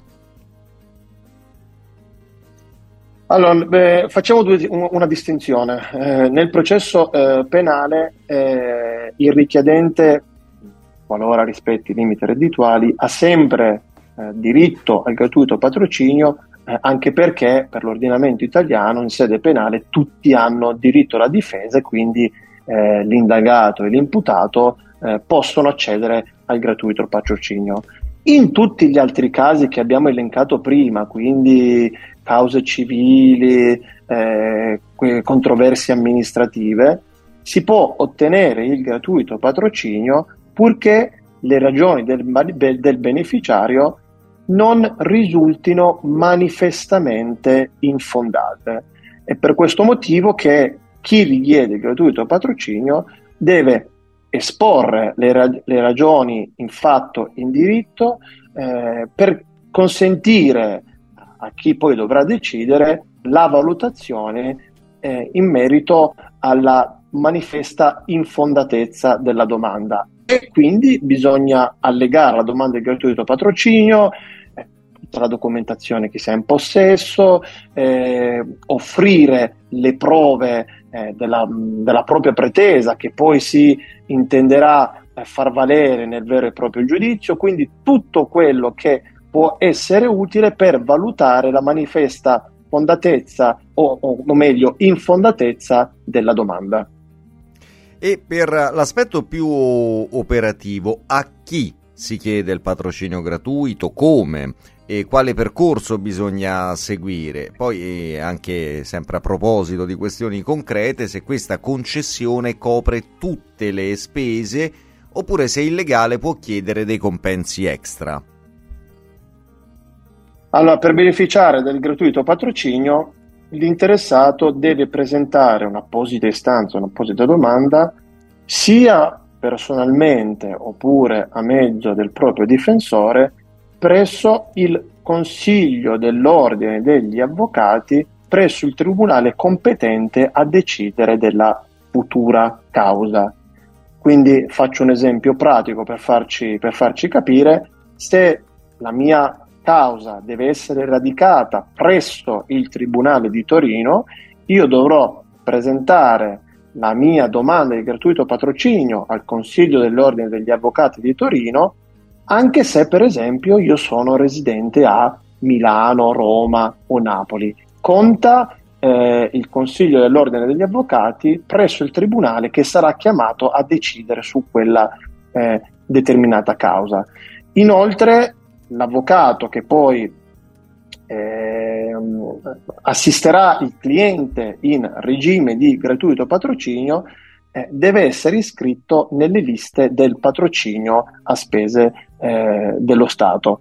Allora, facciamo una distinzione. Nel processo penale il richiedente, qualora rispetti i limiti reddituali, ha sempre diritto al gratuito patrocinio, anche perché per l'ordinamento italiano in sede penale tutti hanno diritto alla difesa e quindi l'indagato e l'imputato possono accedere al gratuito patrocinio. In tutti gli altri casi che abbiamo elencato prima, quindi cause civili, controversie amministrative, si può ottenere il gratuito patrocinio purché le ragioni del beneficiario non risultino manifestamente infondate. È per questo motivo che chi richiede il gratuito patrocinio deve esporre le ragioni in fatto in diritto per consentire a chi poi dovrà decidere la valutazione in merito alla manifesta infondatezza della domanda, e quindi bisogna allegare alla domanda del gratuito patrocinio tutta la documentazione che si ha in possesso, offrire le prove della propria pretesa che poi si intenderà far valere nel vero e proprio giudizio, quindi tutto quello che può essere utile per valutare la manifesta fondatezza o meglio infondatezza della domanda. E per l'aspetto più operativo, a chi si chiede il patrocinio gratuito, come e quale percorso bisogna seguire? Poi anche sempre a proposito di questioni concrete, se questa concessione copre tutte le spese oppure se il legale può chiedere dei compensi extra. Allora, per beneficiare del gratuito patrocinio, l'interessato deve presentare un'apposita istanza, un'apposita domanda, sia personalmente oppure a mezzo del proprio difensore, presso il Consiglio dell'Ordine degli Avvocati, presso il tribunale competente a decidere della futura causa. Quindi faccio un esempio pratico per farci capire: se la mia causa deve essere radicata presso il Tribunale di Torino, io dovrò presentare la mia domanda di gratuito patrocinio al Consiglio dell'Ordine degli Avvocati di Torino, anche se per esempio io sono residente a Milano, Roma o Napoli. Conta il Consiglio dell'Ordine degli Avvocati presso il Tribunale che sarà chiamato a decidere su quella determinata causa. Inoltre, l'avvocato che poi assisterà il cliente in regime di gratuito patrocinio deve essere iscritto nelle liste del patrocinio a spese dello Stato.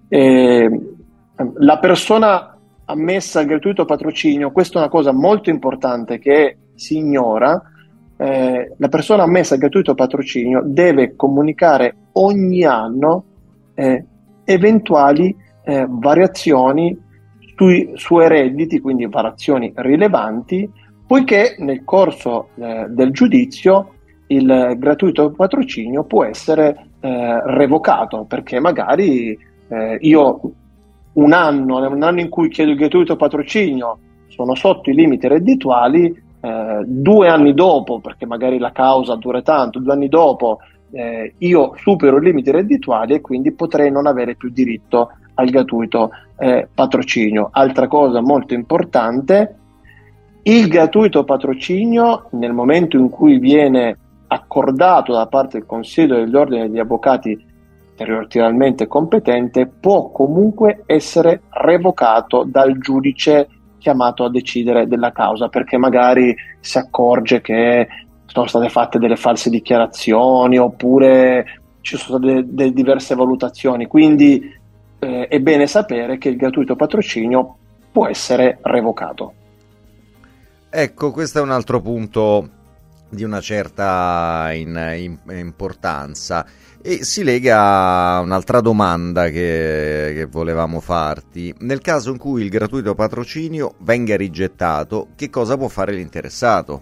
La persona ammessa al gratuito patrocinio, questa è una cosa molto importante che si ignora, la persona ammessa al gratuito patrocinio deve comunicare ogni anno eventuali variazioni sui suoi redditi, quindi variazioni rilevanti, poiché nel corso del giudizio il gratuito patrocinio può essere revocato, perché magari io un anno in cui chiedo il gratuito patrocinio sono sotto i limiti reddituali, 2 anni dopo, perché magari la causa dura tanto, 2 anni dopo io supero i limiti reddituali e quindi potrei non avere più diritto al gratuito patrocinio. Altra cosa molto importante: il gratuito patrocinio, nel momento in cui viene accordato da parte del Consiglio dell'Ordine degli Avvocati territorialmente competente, può comunque essere revocato dal giudice chiamato a decidere della causa, perché magari si accorge che sono state fatte delle false dichiarazioni oppure ci sono state delle diverse valutazioni. Quindi è bene sapere che il gratuito patrocinio può essere revocato. Ecco, questo è un altro punto di una certa importanza. E si lega a un'altra domanda che volevamo farti. Nel caso in cui il gratuito patrocinio venga rigettato, che cosa può fare l'interessato?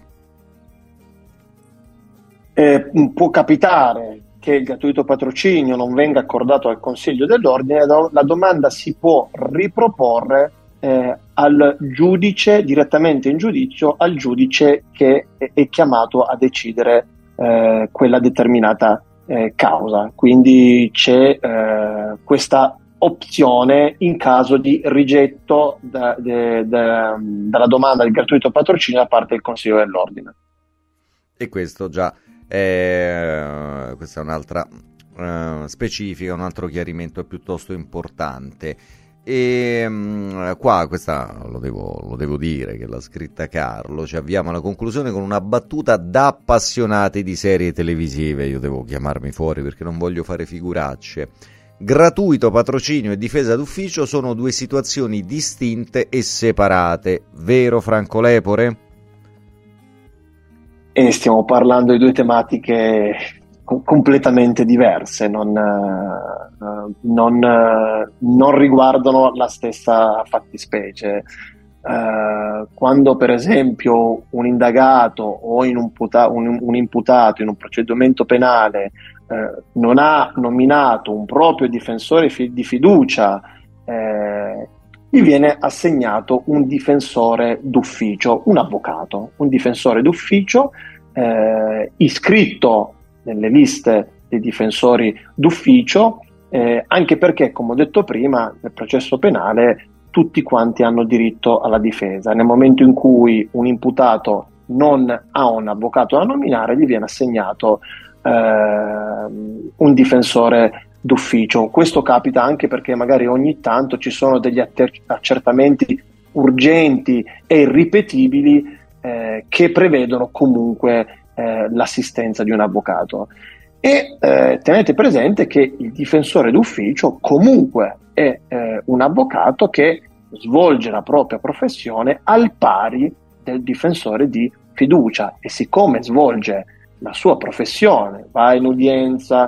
Può capitare che il gratuito patrocinio non venga accordato al Consiglio dell'Ordine, la domanda si può riproporre al giudice, direttamente in giudizio, al giudice che è chiamato a decidere quella determinata causa. Quindi c'è questa opzione in caso di rigetto dalla domanda del gratuito patrocinio da parte del Consiglio dell'Ordine. E questo già questa è un'altra specifica, un altro chiarimento piuttosto importante. E qua questa lo devo dire che l'ha scritta Carlo. Ci avviamo alla conclusione con una battuta da appassionati di serie televisive. Io devo chiamarmi fuori perché non voglio fare figuracce. Gratuito patrocinio e difesa d'ufficio sono due situazioni distinte e separate, vero Franco Lepore? E stiamo parlando di due tematiche completamente diverse, non riguardano la stessa fattispecie. Quando per esempio un indagato o un imputato in un procedimento penale non ha nominato un proprio difensore di fiducia, gli viene assegnato un difensore d'ufficio, un avvocato, un difensore d'ufficio iscritto nelle liste dei difensori d'ufficio, anche perché, come ho detto prima, nel processo penale tutti quanti hanno diritto alla difesa. Nel momento in cui un imputato non ha un avvocato da nominare, gli viene assegnato un difensore d'ufficio. Questo capita anche perché magari ogni tanto ci sono degli accertamenti urgenti e irripetibili che prevedono comunque l'assistenza di un avvocato. E tenete presente che il difensore d'ufficio comunque è un avvocato che svolge la propria professione al pari del difensore di fiducia, e siccome svolge la sua professione, va in udienza,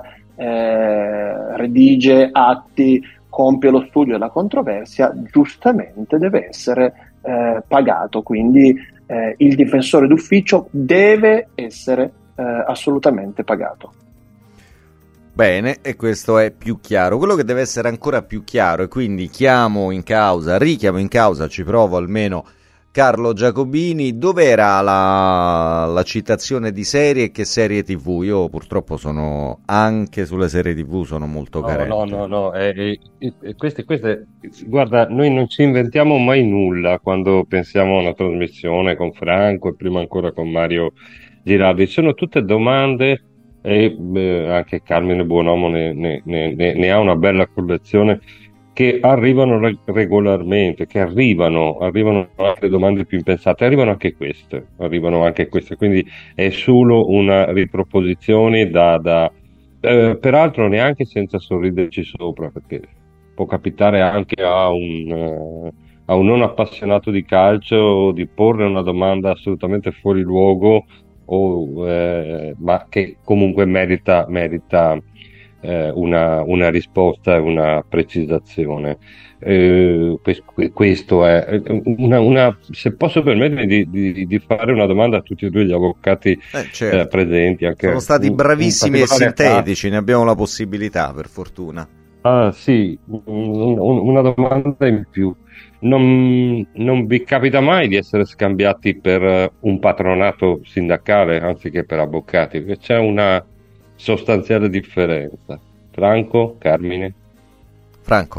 redige atti, compie lo studio della controversia, giustamente deve essere pagato. Quindi il difensore d'ufficio deve essere assolutamente pagato. Bene, e questo è più chiaro. Quello che deve essere ancora più chiaro, e quindi richiamo in causa, ci provo almeno, Carlo Giacobini, dov'era la citazione di serie e che serie TV? Io purtroppo sono anche sulle serie TV, sono molto carente. No, queste, guarda, noi non ci inventiamo mai nulla quando pensiamo a una trasmissione con Franco e prima ancora con Mario Girardi. Sono tutte domande e anche Carmine Buonomo ne ha una bella collezione, che arrivano regolarmente, che arrivano altre domande più impensate, arrivano anche queste, quindi è solo una riproposizione peraltro neanche senza sorriderci sopra, perché può capitare anche a un non appassionato di calcio di porre una domanda assolutamente fuori luogo, ma che comunque merita una risposta e una precisazione. Questo è se posso permettermi di fare una domanda a tutti e due gli avvocati certo. Presenti. Anche sono stati bravissimi e sintetici, ne abbiamo la possibilità, per fortuna. Sì, una domanda in più. Non vi capita mai di essere scambiati per un patronato sindacale anziché per avvocati? Perché c'è una sostanziale differenza. Franco, Carmine? Franco?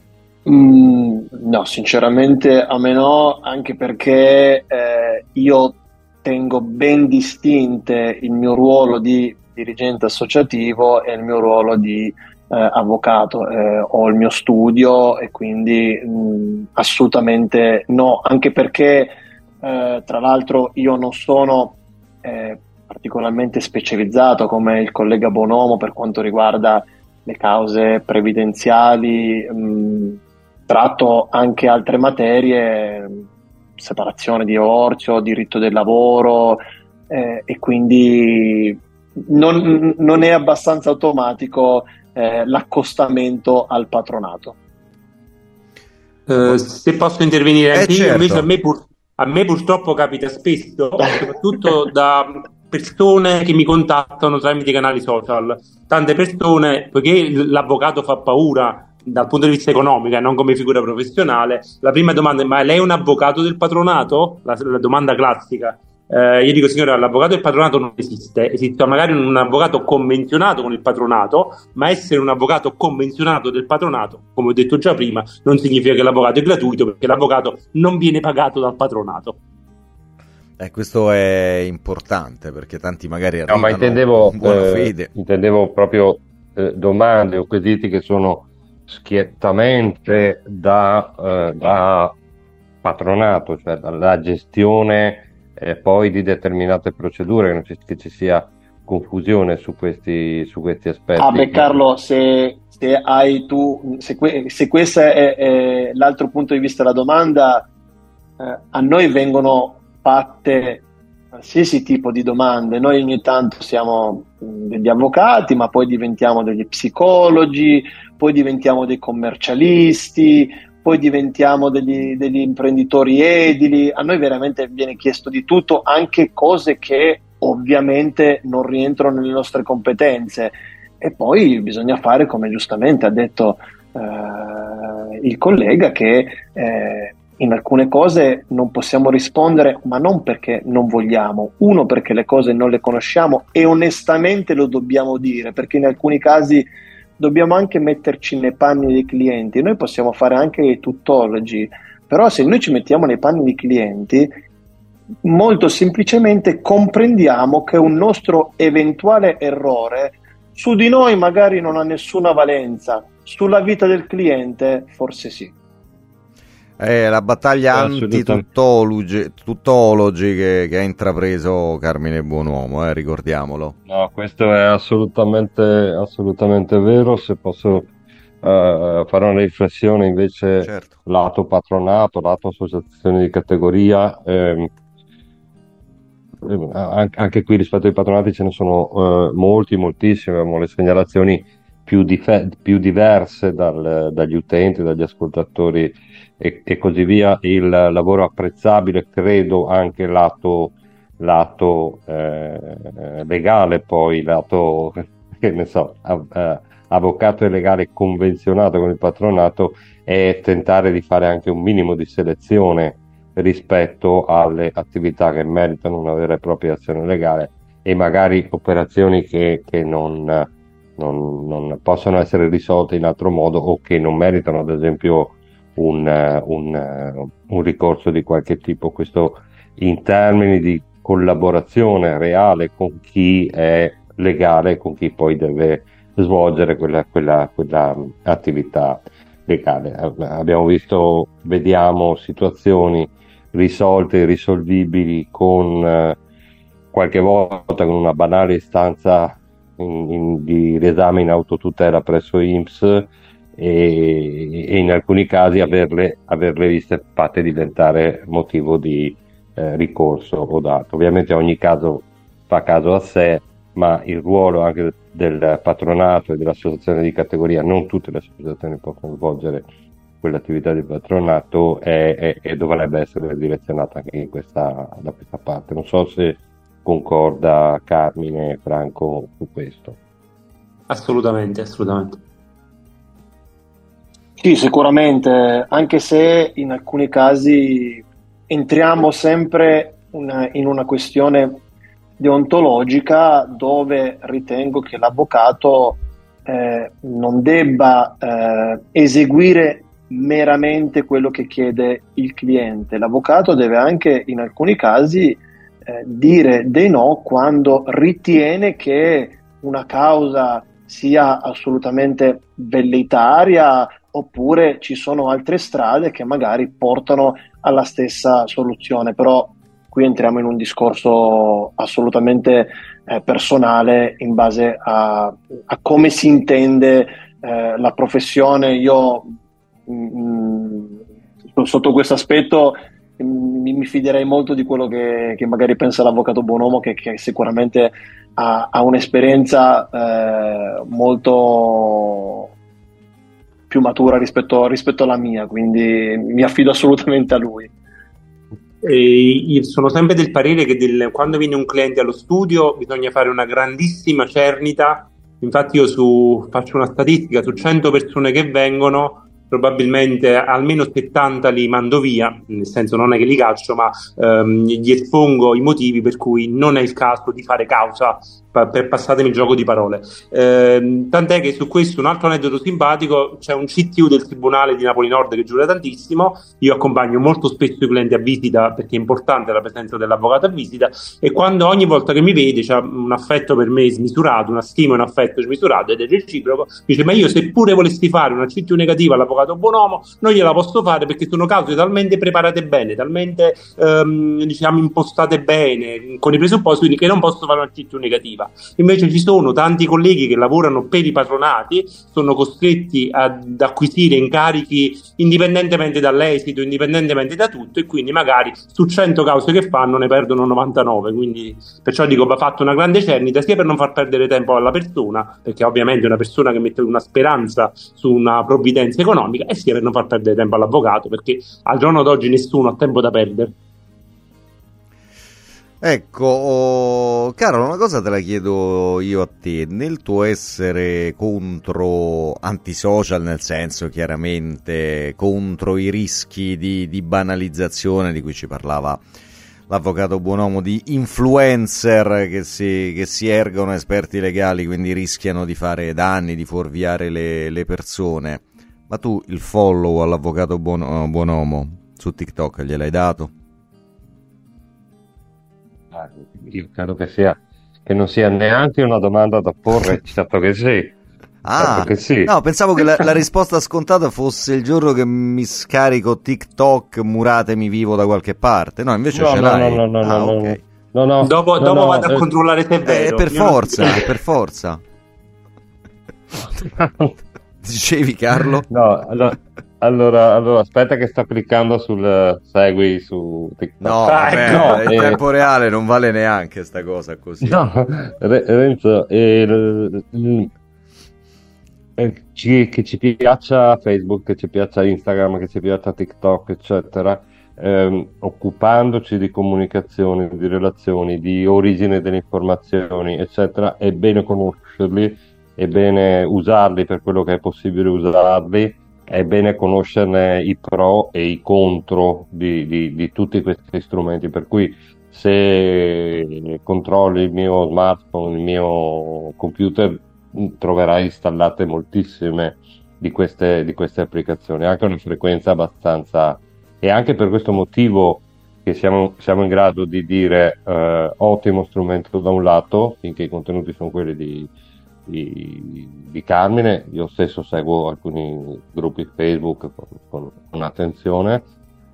No, sinceramente a me no, anche perché io tengo ben distinte il mio ruolo di dirigente associativo e il mio ruolo di avvocato. Ho il mio studio e quindi assolutamente no, anche perché tra l'altro io non sono particolarmente specializzato come il collega Bonomo per quanto riguarda le cause previdenziali. Tratto anche altre materie, separazione di divorzio, diritto del lavoro, e quindi non è abbastanza automatico l'accostamento al patronato. Se posso intervenire anche io, certo. invece a me purtroppo capita spesso, soprattutto da persone che mi contattano tramite i canali social. Tante persone, poiché l'avvocato fa paura dal punto di vista economico e non come figura professionale, la prima domanda è: ma lei è un avvocato del patronato? La domanda classica. Io dico, signora, l'avvocato del patronato non esiste magari un avvocato convenzionato con il patronato, ma essere un avvocato convenzionato del patronato, come ho detto già prima, non significa che l'avvocato è gratuito, perché l'avvocato non viene pagato dal patronato. Questo è importante, perché tanti magari No, ma intendevo proprio domande o quesiti che sono schiettamente da patronato, cioè dalla gestione poi di determinate procedure, che ci sia confusione su questi aspetti. Carlo, se questo è l'altro punto di vista della domanda, a noi vengono fatte qualsiasi tipo di domande. Noi ogni tanto siamo degli avvocati, ma poi diventiamo degli psicologi, poi diventiamo dei commercialisti, poi diventiamo degli imprenditori edili. A noi veramente viene chiesto di tutto, anche cose che ovviamente non rientrano nelle nostre competenze, e poi bisogna fare, come giustamente ha detto il collega, che in alcune cose non possiamo rispondere, ma non perché non vogliamo, uno, perché le cose non le conosciamo e onestamente lo dobbiamo dire, perché in alcuni casi dobbiamo anche metterci nei panni dei clienti. Noi possiamo fare anche i tuttologi, però se noi ci mettiamo nei panni dei clienti, molto semplicemente comprendiamo che un nostro eventuale errore su di noi magari non ha nessuna valenza, sulla vita del cliente forse sì. La battaglia anti-tuttologi che ha intrapreso Carmine Buonuomo, ricordiamolo. No, questo è assolutamente vero. Se posso fare una riflessione invece, certo, lato patronato, lato associazione di categoria, anche qui rispetto ai patronati ce ne sono moltissime, abbiamo le segnalazioni più diverse dagli utenti, dagli ascoltatori e così via. Il lavoro apprezzabile, credo, anche lato legale, poi lato che ne so, avvocato e legale convenzionato con il patronato, è tentare di fare anche un minimo di selezione rispetto alle attività che meritano una vera e propria azione legale e magari operazioni che non possono essere risolte in altro modo o che non meritano, ad esempio, un ricorso di qualche tipo. Questo in termini di collaborazione reale con chi è legale, con chi poi deve svolgere quella attività legale. Vediamo situazioni risolte, irrisolvibili con qualche volta con una banale istanza di esame in autotutela presso INPS e in alcuni casi averle viste fatte diventare motivo di ricorso o dato. Ovviamente ogni caso fa caso a sé, ma il ruolo anche del patronato e dell'associazione di categoria, non tutte le associazioni possono svolgere quell'attività di patronato, e dovrebbe essere direzionata anche da questa parte. Non so se concorda Carmine, Franco, su questo. Assolutamente. Sì, sicuramente, anche se in alcuni casi entriamo sempre in una questione deontologica, dove ritengo che l'avvocato non debba eseguire meramente quello che chiede il cliente. L'avvocato deve anche in alcuni casi dire dei no quando ritiene che una causa sia assolutamente velleitaria, oppure ci sono altre strade che magari portano alla stessa soluzione. Però qui entriamo in un discorso assolutamente personale in base a come si intende la professione. Io sotto questo aspetto mi fiderei molto di quello che magari pensa l'avvocato Buonomo, che sicuramente ha un'esperienza molto più matura rispetto alla mia, quindi mi affido assolutamente a lui. Io sono sempre del parere che quando viene un cliente allo studio bisogna fare una grandissima cernita. Infatti io faccio una statistica: su 100 persone che vengono, probabilmente almeno 70 li mando via, nel senso non è che li caccio, ma gli espongo i motivi per cui non è il caso di fare causa, per passatemi il gioco di parole. Tant'è che su questo un altro aneddoto simpatico: c'è un CTU del Tribunale di Napoli Nord che giura tantissimo, io accompagno molto spesso i clienti a visita perché è importante la presenza dell'avvocato a visita, e quando ogni volta che mi vede c'ha un affetto per me smisurato, una stima e un affetto smisurato ed è reciproco, dice: ma io seppure volessi fare una CTU negativa all'avvocato Buonomo non gliela posso fare perché sono cause talmente preparate bene, talmente diciamo impostate bene, con i presupposti che non posso fare una CTU negativa. Invece ci sono tanti colleghi che lavorano per i patronati, sono costretti ad acquisire incarichi indipendentemente dall'esito, indipendentemente da tutto, e quindi magari su 100 cause che fanno ne perdono 99. Quindi perciò dico, va fatto una grande cernita, sia per non far perdere tempo alla persona, perché ovviamente è una persona che mette una speranza su una provvidenza economica, e sia per non far perdere tempo all'avvocato, perché al giorno d'oggi nessuno ha tempo da perdere. Ecco, Carlo, una cosa te la chiedo io a te: nel tuo essere contro antisocial, nel senso chiaramente contro i rischi di banalizzazione di cui ci parlava l'avvocato Buonomo, di influencer che si ergono esperti legali, quindi rischiano di fare danni, di fuorviare le persone, ma tu il follow all'avvocato Buonomo su TikTok gliel'hai dato? Io credo che non sia neanche una domanda da porre, certo che sì. Certo che sì. No, pensavo che la risposta scontata fosse: il giorno che mi scarico TikTok muratemi vivo da qualche parte. No, invece ce l'hai. No. Dopo vado a controllare se è vero. Per forza. Dicevi, Carlo? No, allora aspetta che sto cliccando sul segui su TikTok. No, vabbè, in tempo reale non vale neanche sta cosa così. No, Renzo, che ci piaccia Facebook, che ci piaccia Instagram, che ci piaccia TikTok, eccetera, occupandoci di comunicazioni, di relazioni, di origine delle informazioni, eccetera, è bene conoscerli, è bene usarli per quello che è possibile usarli, è bene conoscerne i pro e i contro di tutti questi strumenti, per cui se controlli il mio smartphone, il mio computer, troverai installate moltissime di queste applicazioni, anche a una frequenza abbastanza, e anche per questo motivo che siamo in grado di dire ottimo strumento da un lato, finché i contenuti sono quelli di Carmine. Io stesso seguo alcuni gruppi Facebook con attenzione,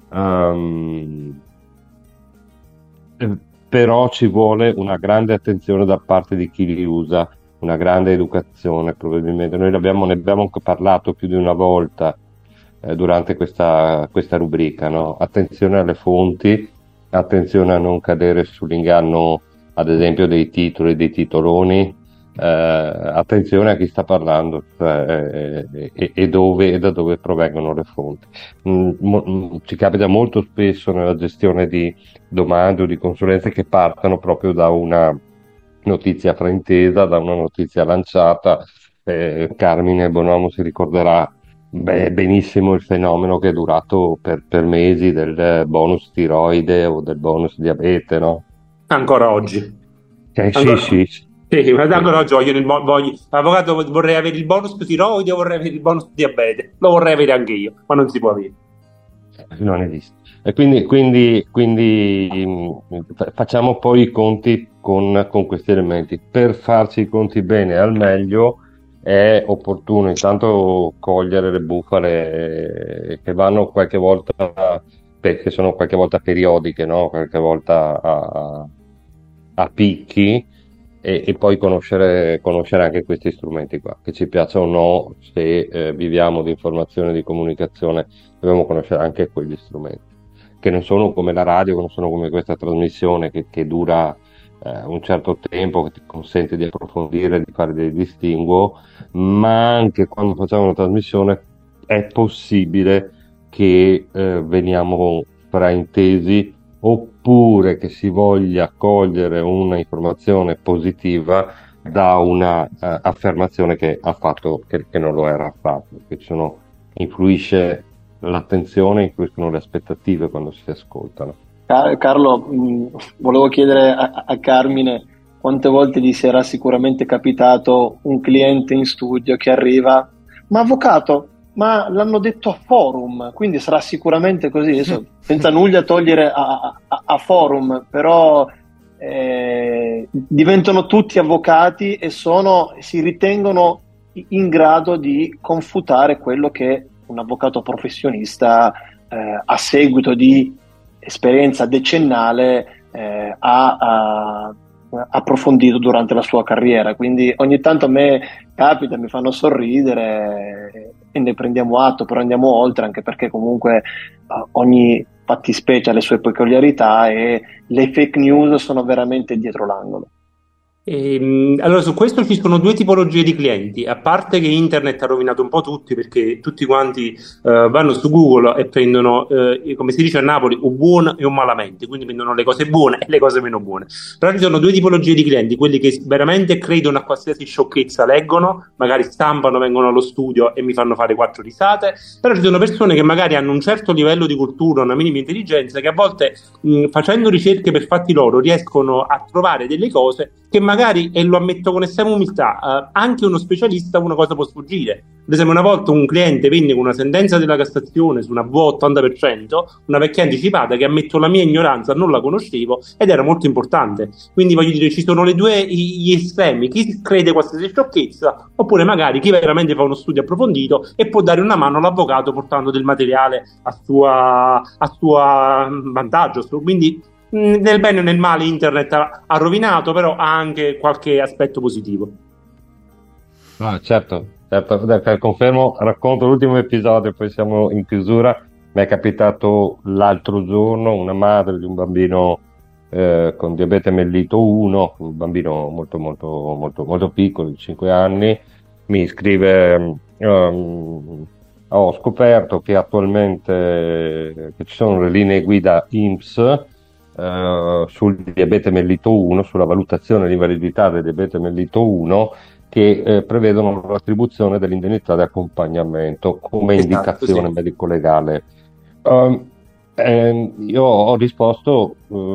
però ci vuole una grande attenzione da parte di chi li usa, una grande educazione probabilmente. Noi ne abbiamo parlato più di una volta durante questa rubrica, no? Attenzione alle fonti, attenzione a non cadere sull'inganno, ad esempio, dei titoli, dei titoloni, attenzione a chi sta parlando, e da dove provengono le fonti. Ci capita molto spesso nella gestione di domande o di consulenze che partano proprio da una notizia fraintesa, da una notizia lanciata. Carmine Buonomo si ricorderà benissimo il fenomeno che è durato per mesi del bonus tiroide o del bonus diabete, no? Ancora oggi. Sì. Sì, ma ancora oggi avvocato, vorrei avere il bonus tiroide, vorrei avere il bonus diabete, lo vorrei avere anche io, ma non si può avere. Non esiste. E quindi facciamo poi i conti con questi elementi. Per farci i conti bene al meglio è opportuno intanto cogliere le bufale che vanno qualche volta, perché sono qualche volta periodiche, no? Qualche volta a picchi, e poi conoscere anche questi strumenti qua, che ci piaccia o no. Se viviamo di informazione e di comunicazione, dobbiamo conoscere anche quegli strumenti. che non sono come la radio, che non sono come questa trasmissione che dura un certo tempo, che ti consente di approfondire, di fare dei distinguo, ma anche quando facciamo una trasmissione è possibile che veniamo fraintesi, oppure che si voglia cogliere una informazione positiva da una affermazione che ha fatto che non lo era affatto, che influisce l'attenzione, influiscono le aspettative quando si ascoltano. Carlo, volevo chiedere a Carmine quante volte gli sarà sicuramente capitato un cliente in studio che arriva: ma avvocato, ma l'hanno detto a forum, quindi sarà sicuramente così, adesso, senza nulla togliere a forum, però diventano tutti avvocati e si ritengono in grado di confutare quello che un avvocato professionista a seguito di esperienza decennale ha approfondito durante la sua carriera. Quindi ogni tanto a me capita, mi fanno sorridere e ne prendiamo atto, però andiamo oltre, anche perché comunque ogni fattispecie ha le sue peculiarità e le fake news sono veramente dietro l'angolo. Allora, su questo ci sono due tipologie di clienti, a parte che internet ha rovinato un po' tutti, perché tutti quanti vanno su Google e prendono, come si dice a Napoli, un buono e un malamente, quindi prendono le cose buone e le cose meno buone. Però ci sono due tipologie di clienti: quelli che veramente credono a qualsiasi sciocchezza leggono, magari stampano, vengono allo studio e mi fanno fare 4 risate. Però ci sono persone che magari hanno un certo livello di cultura, una minima intelligenza, che a volte facendo ricerche per fatti loro riescono a trovare delle cose che magari, e lo ammetto con estrema umiltà, anche uno specialista una cosa può sfuggire. Ad esempio, una volta un cliente venne con una sentenza della Cassazione su una V80%, una vecchia anticipata che, ammetto la mia ignoranza, non la conoscevo ed era molto importante. Quindi voglio dire, ci sono gli estremi: chi crede qualsiasi sciocchezza, oppure magari chi veramente fa uno studio approfondito e può dare una mano all'avvocato portando del materiale a suo vantaggio. Quindi nel bene o nel male internet ha rovinato, però ha anche qualche aspetto positivo. Certo, confermo, racconto l'ultimo episodio, poi siamo in chiusura. Mi è capitato l'altro giorno una madre di un bambino con diabete mellito 1, un bambino molto molto molto molto piccolo, di 5 anni, mi scrive: ho scoperto che attualmente che ci sono le linee guida INPS sul diabete mellito 1, sulla valutazione di invalidità del diabete mellito 1, che prevedono l'attribuzione dell'indennità di accompagnamento come indicazione medico-legale. Io ho risposto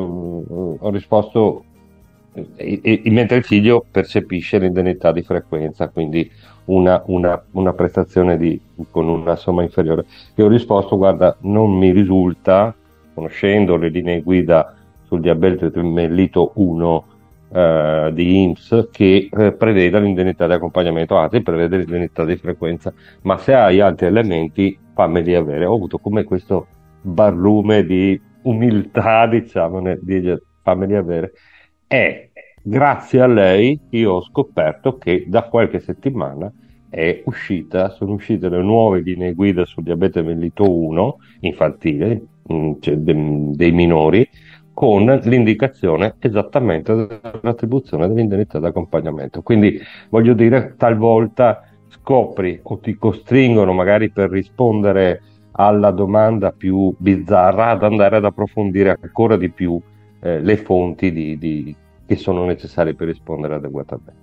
mentre il figlio percepisce l'indennità di frequenza, quindi una prestazione con una somma inferiore. Io ho risposto: guarda, non mi risulta, conoscendo le linee guida sul diabete mellito 1 di INPS, che preveda l'indennità di accompagnamento, anzi prevede l'indennità di frequenza, ma se hai altri elementi fammeli avere. Ho avuto come questo barlume di umiltà, diciamo, nel dire fammeli avere. E grazie a lei io ho scoperto che da qualche settimana sono uscite le nuove linee guida sul diabete mellito 1 infantile, cioè dei minori, con l'indicazione esattamente dell'attribuzione dell'indennità d'accompagnamento. Quindi voglio dire, talvolta scopri o ti costringono, magari per rispondere alla domanda più bizzarra, ad andare ad approfondire ancora di più le fonti che sono necessarie per rispondere adeguatamente.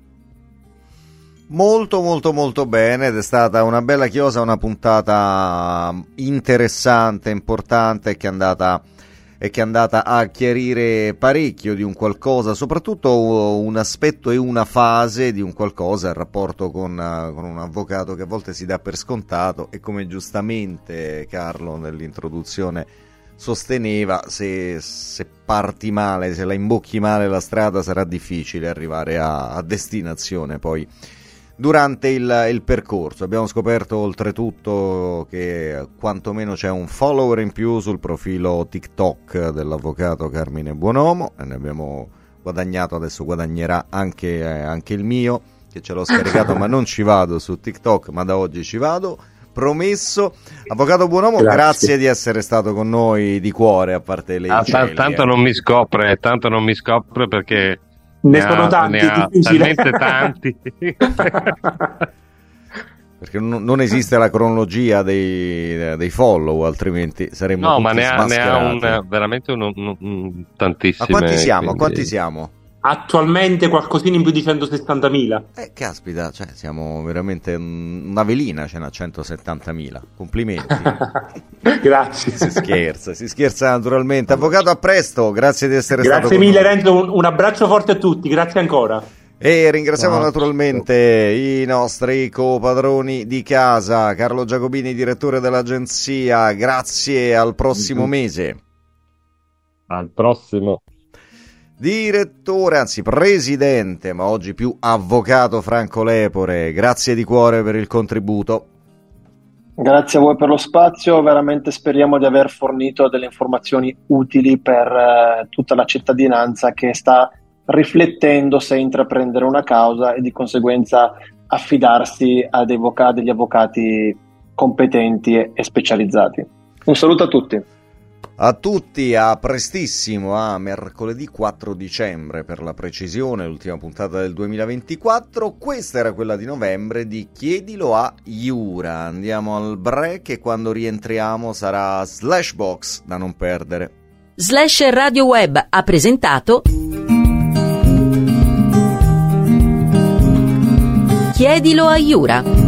Molto molto molto bene, ed è stata una bella chiosa, una puntata interessante, importante, che è andata a chiarire parecchio di un qualcosa, soprattutto un aspetto e una fase di un qualcosa, il rapporto con un avvocato che a volte si dà per scontato, e come giustamente Carlo nell'introduzione sosteneva, se parti male, se la imbocchi male la strada, sarà difficile arrivare a destinazione poi durante il percorso. Abbiamo scoperto oltretutto che quantomeno c'è un follower in più sul profilo TikTok dell'avvocato Carmine Buonomo, e ne abbiamo guadagnato, adesso guadagnerà anche il mio, che ce l'ho scaricato ma non ci vado su TikTok, ma da oggi ci vado. promesso. Avvocato Buonomo, grazie di essere stato con noi di cuore, a parte le tanto non mi scopre perché ne sono tanti, ne ha talmente tanti. Perché non esiste la cronologia dei follow, altrimenti saremmo no, tutti ma ne smascherati. ha veramente tantissime. A quanti siamo? Attualmente qualcosina in più di 160.000. Caspita, cioè siamo veramente una velina, ce n'ha 170.000. Complimenti. Grazie. Si scherza naturalmente. Avvocato, a presto, grazie di essere stato Grazie con mille noi. Renzo, un abbraccio forte a tutti, grazie ancora. E ringraziamo naturalmente i nostri copadroni di casa. Carlo Giacobini, direttore dell'agenzia, grazie, al prossimo mese. Al prossimo. Direttore, anzi presidente, ma oggi più avvocato Franco Lepore, grazie di cuore per il contributo. Grazie a voi per lo spazio, veramente speriamo di aver fornito delle informazioni utili per tutta la cittadinanza che sta riflettendo se intraprendere una causa e di conseguenza affidarsi a degli avvocati competenti e specializzati. Un saluto a tutti. A tutti, a prestissimo, a mercoledì 4 dicembre per la precisione, l'ultima puntata del 2024. Questa era quella di novembre di Chiedilo a Iura. Andiamo al break e quando rientriamo sarà Slashbox da non perdere. Slash Radio Web ha presentato Chiedilo a Iura.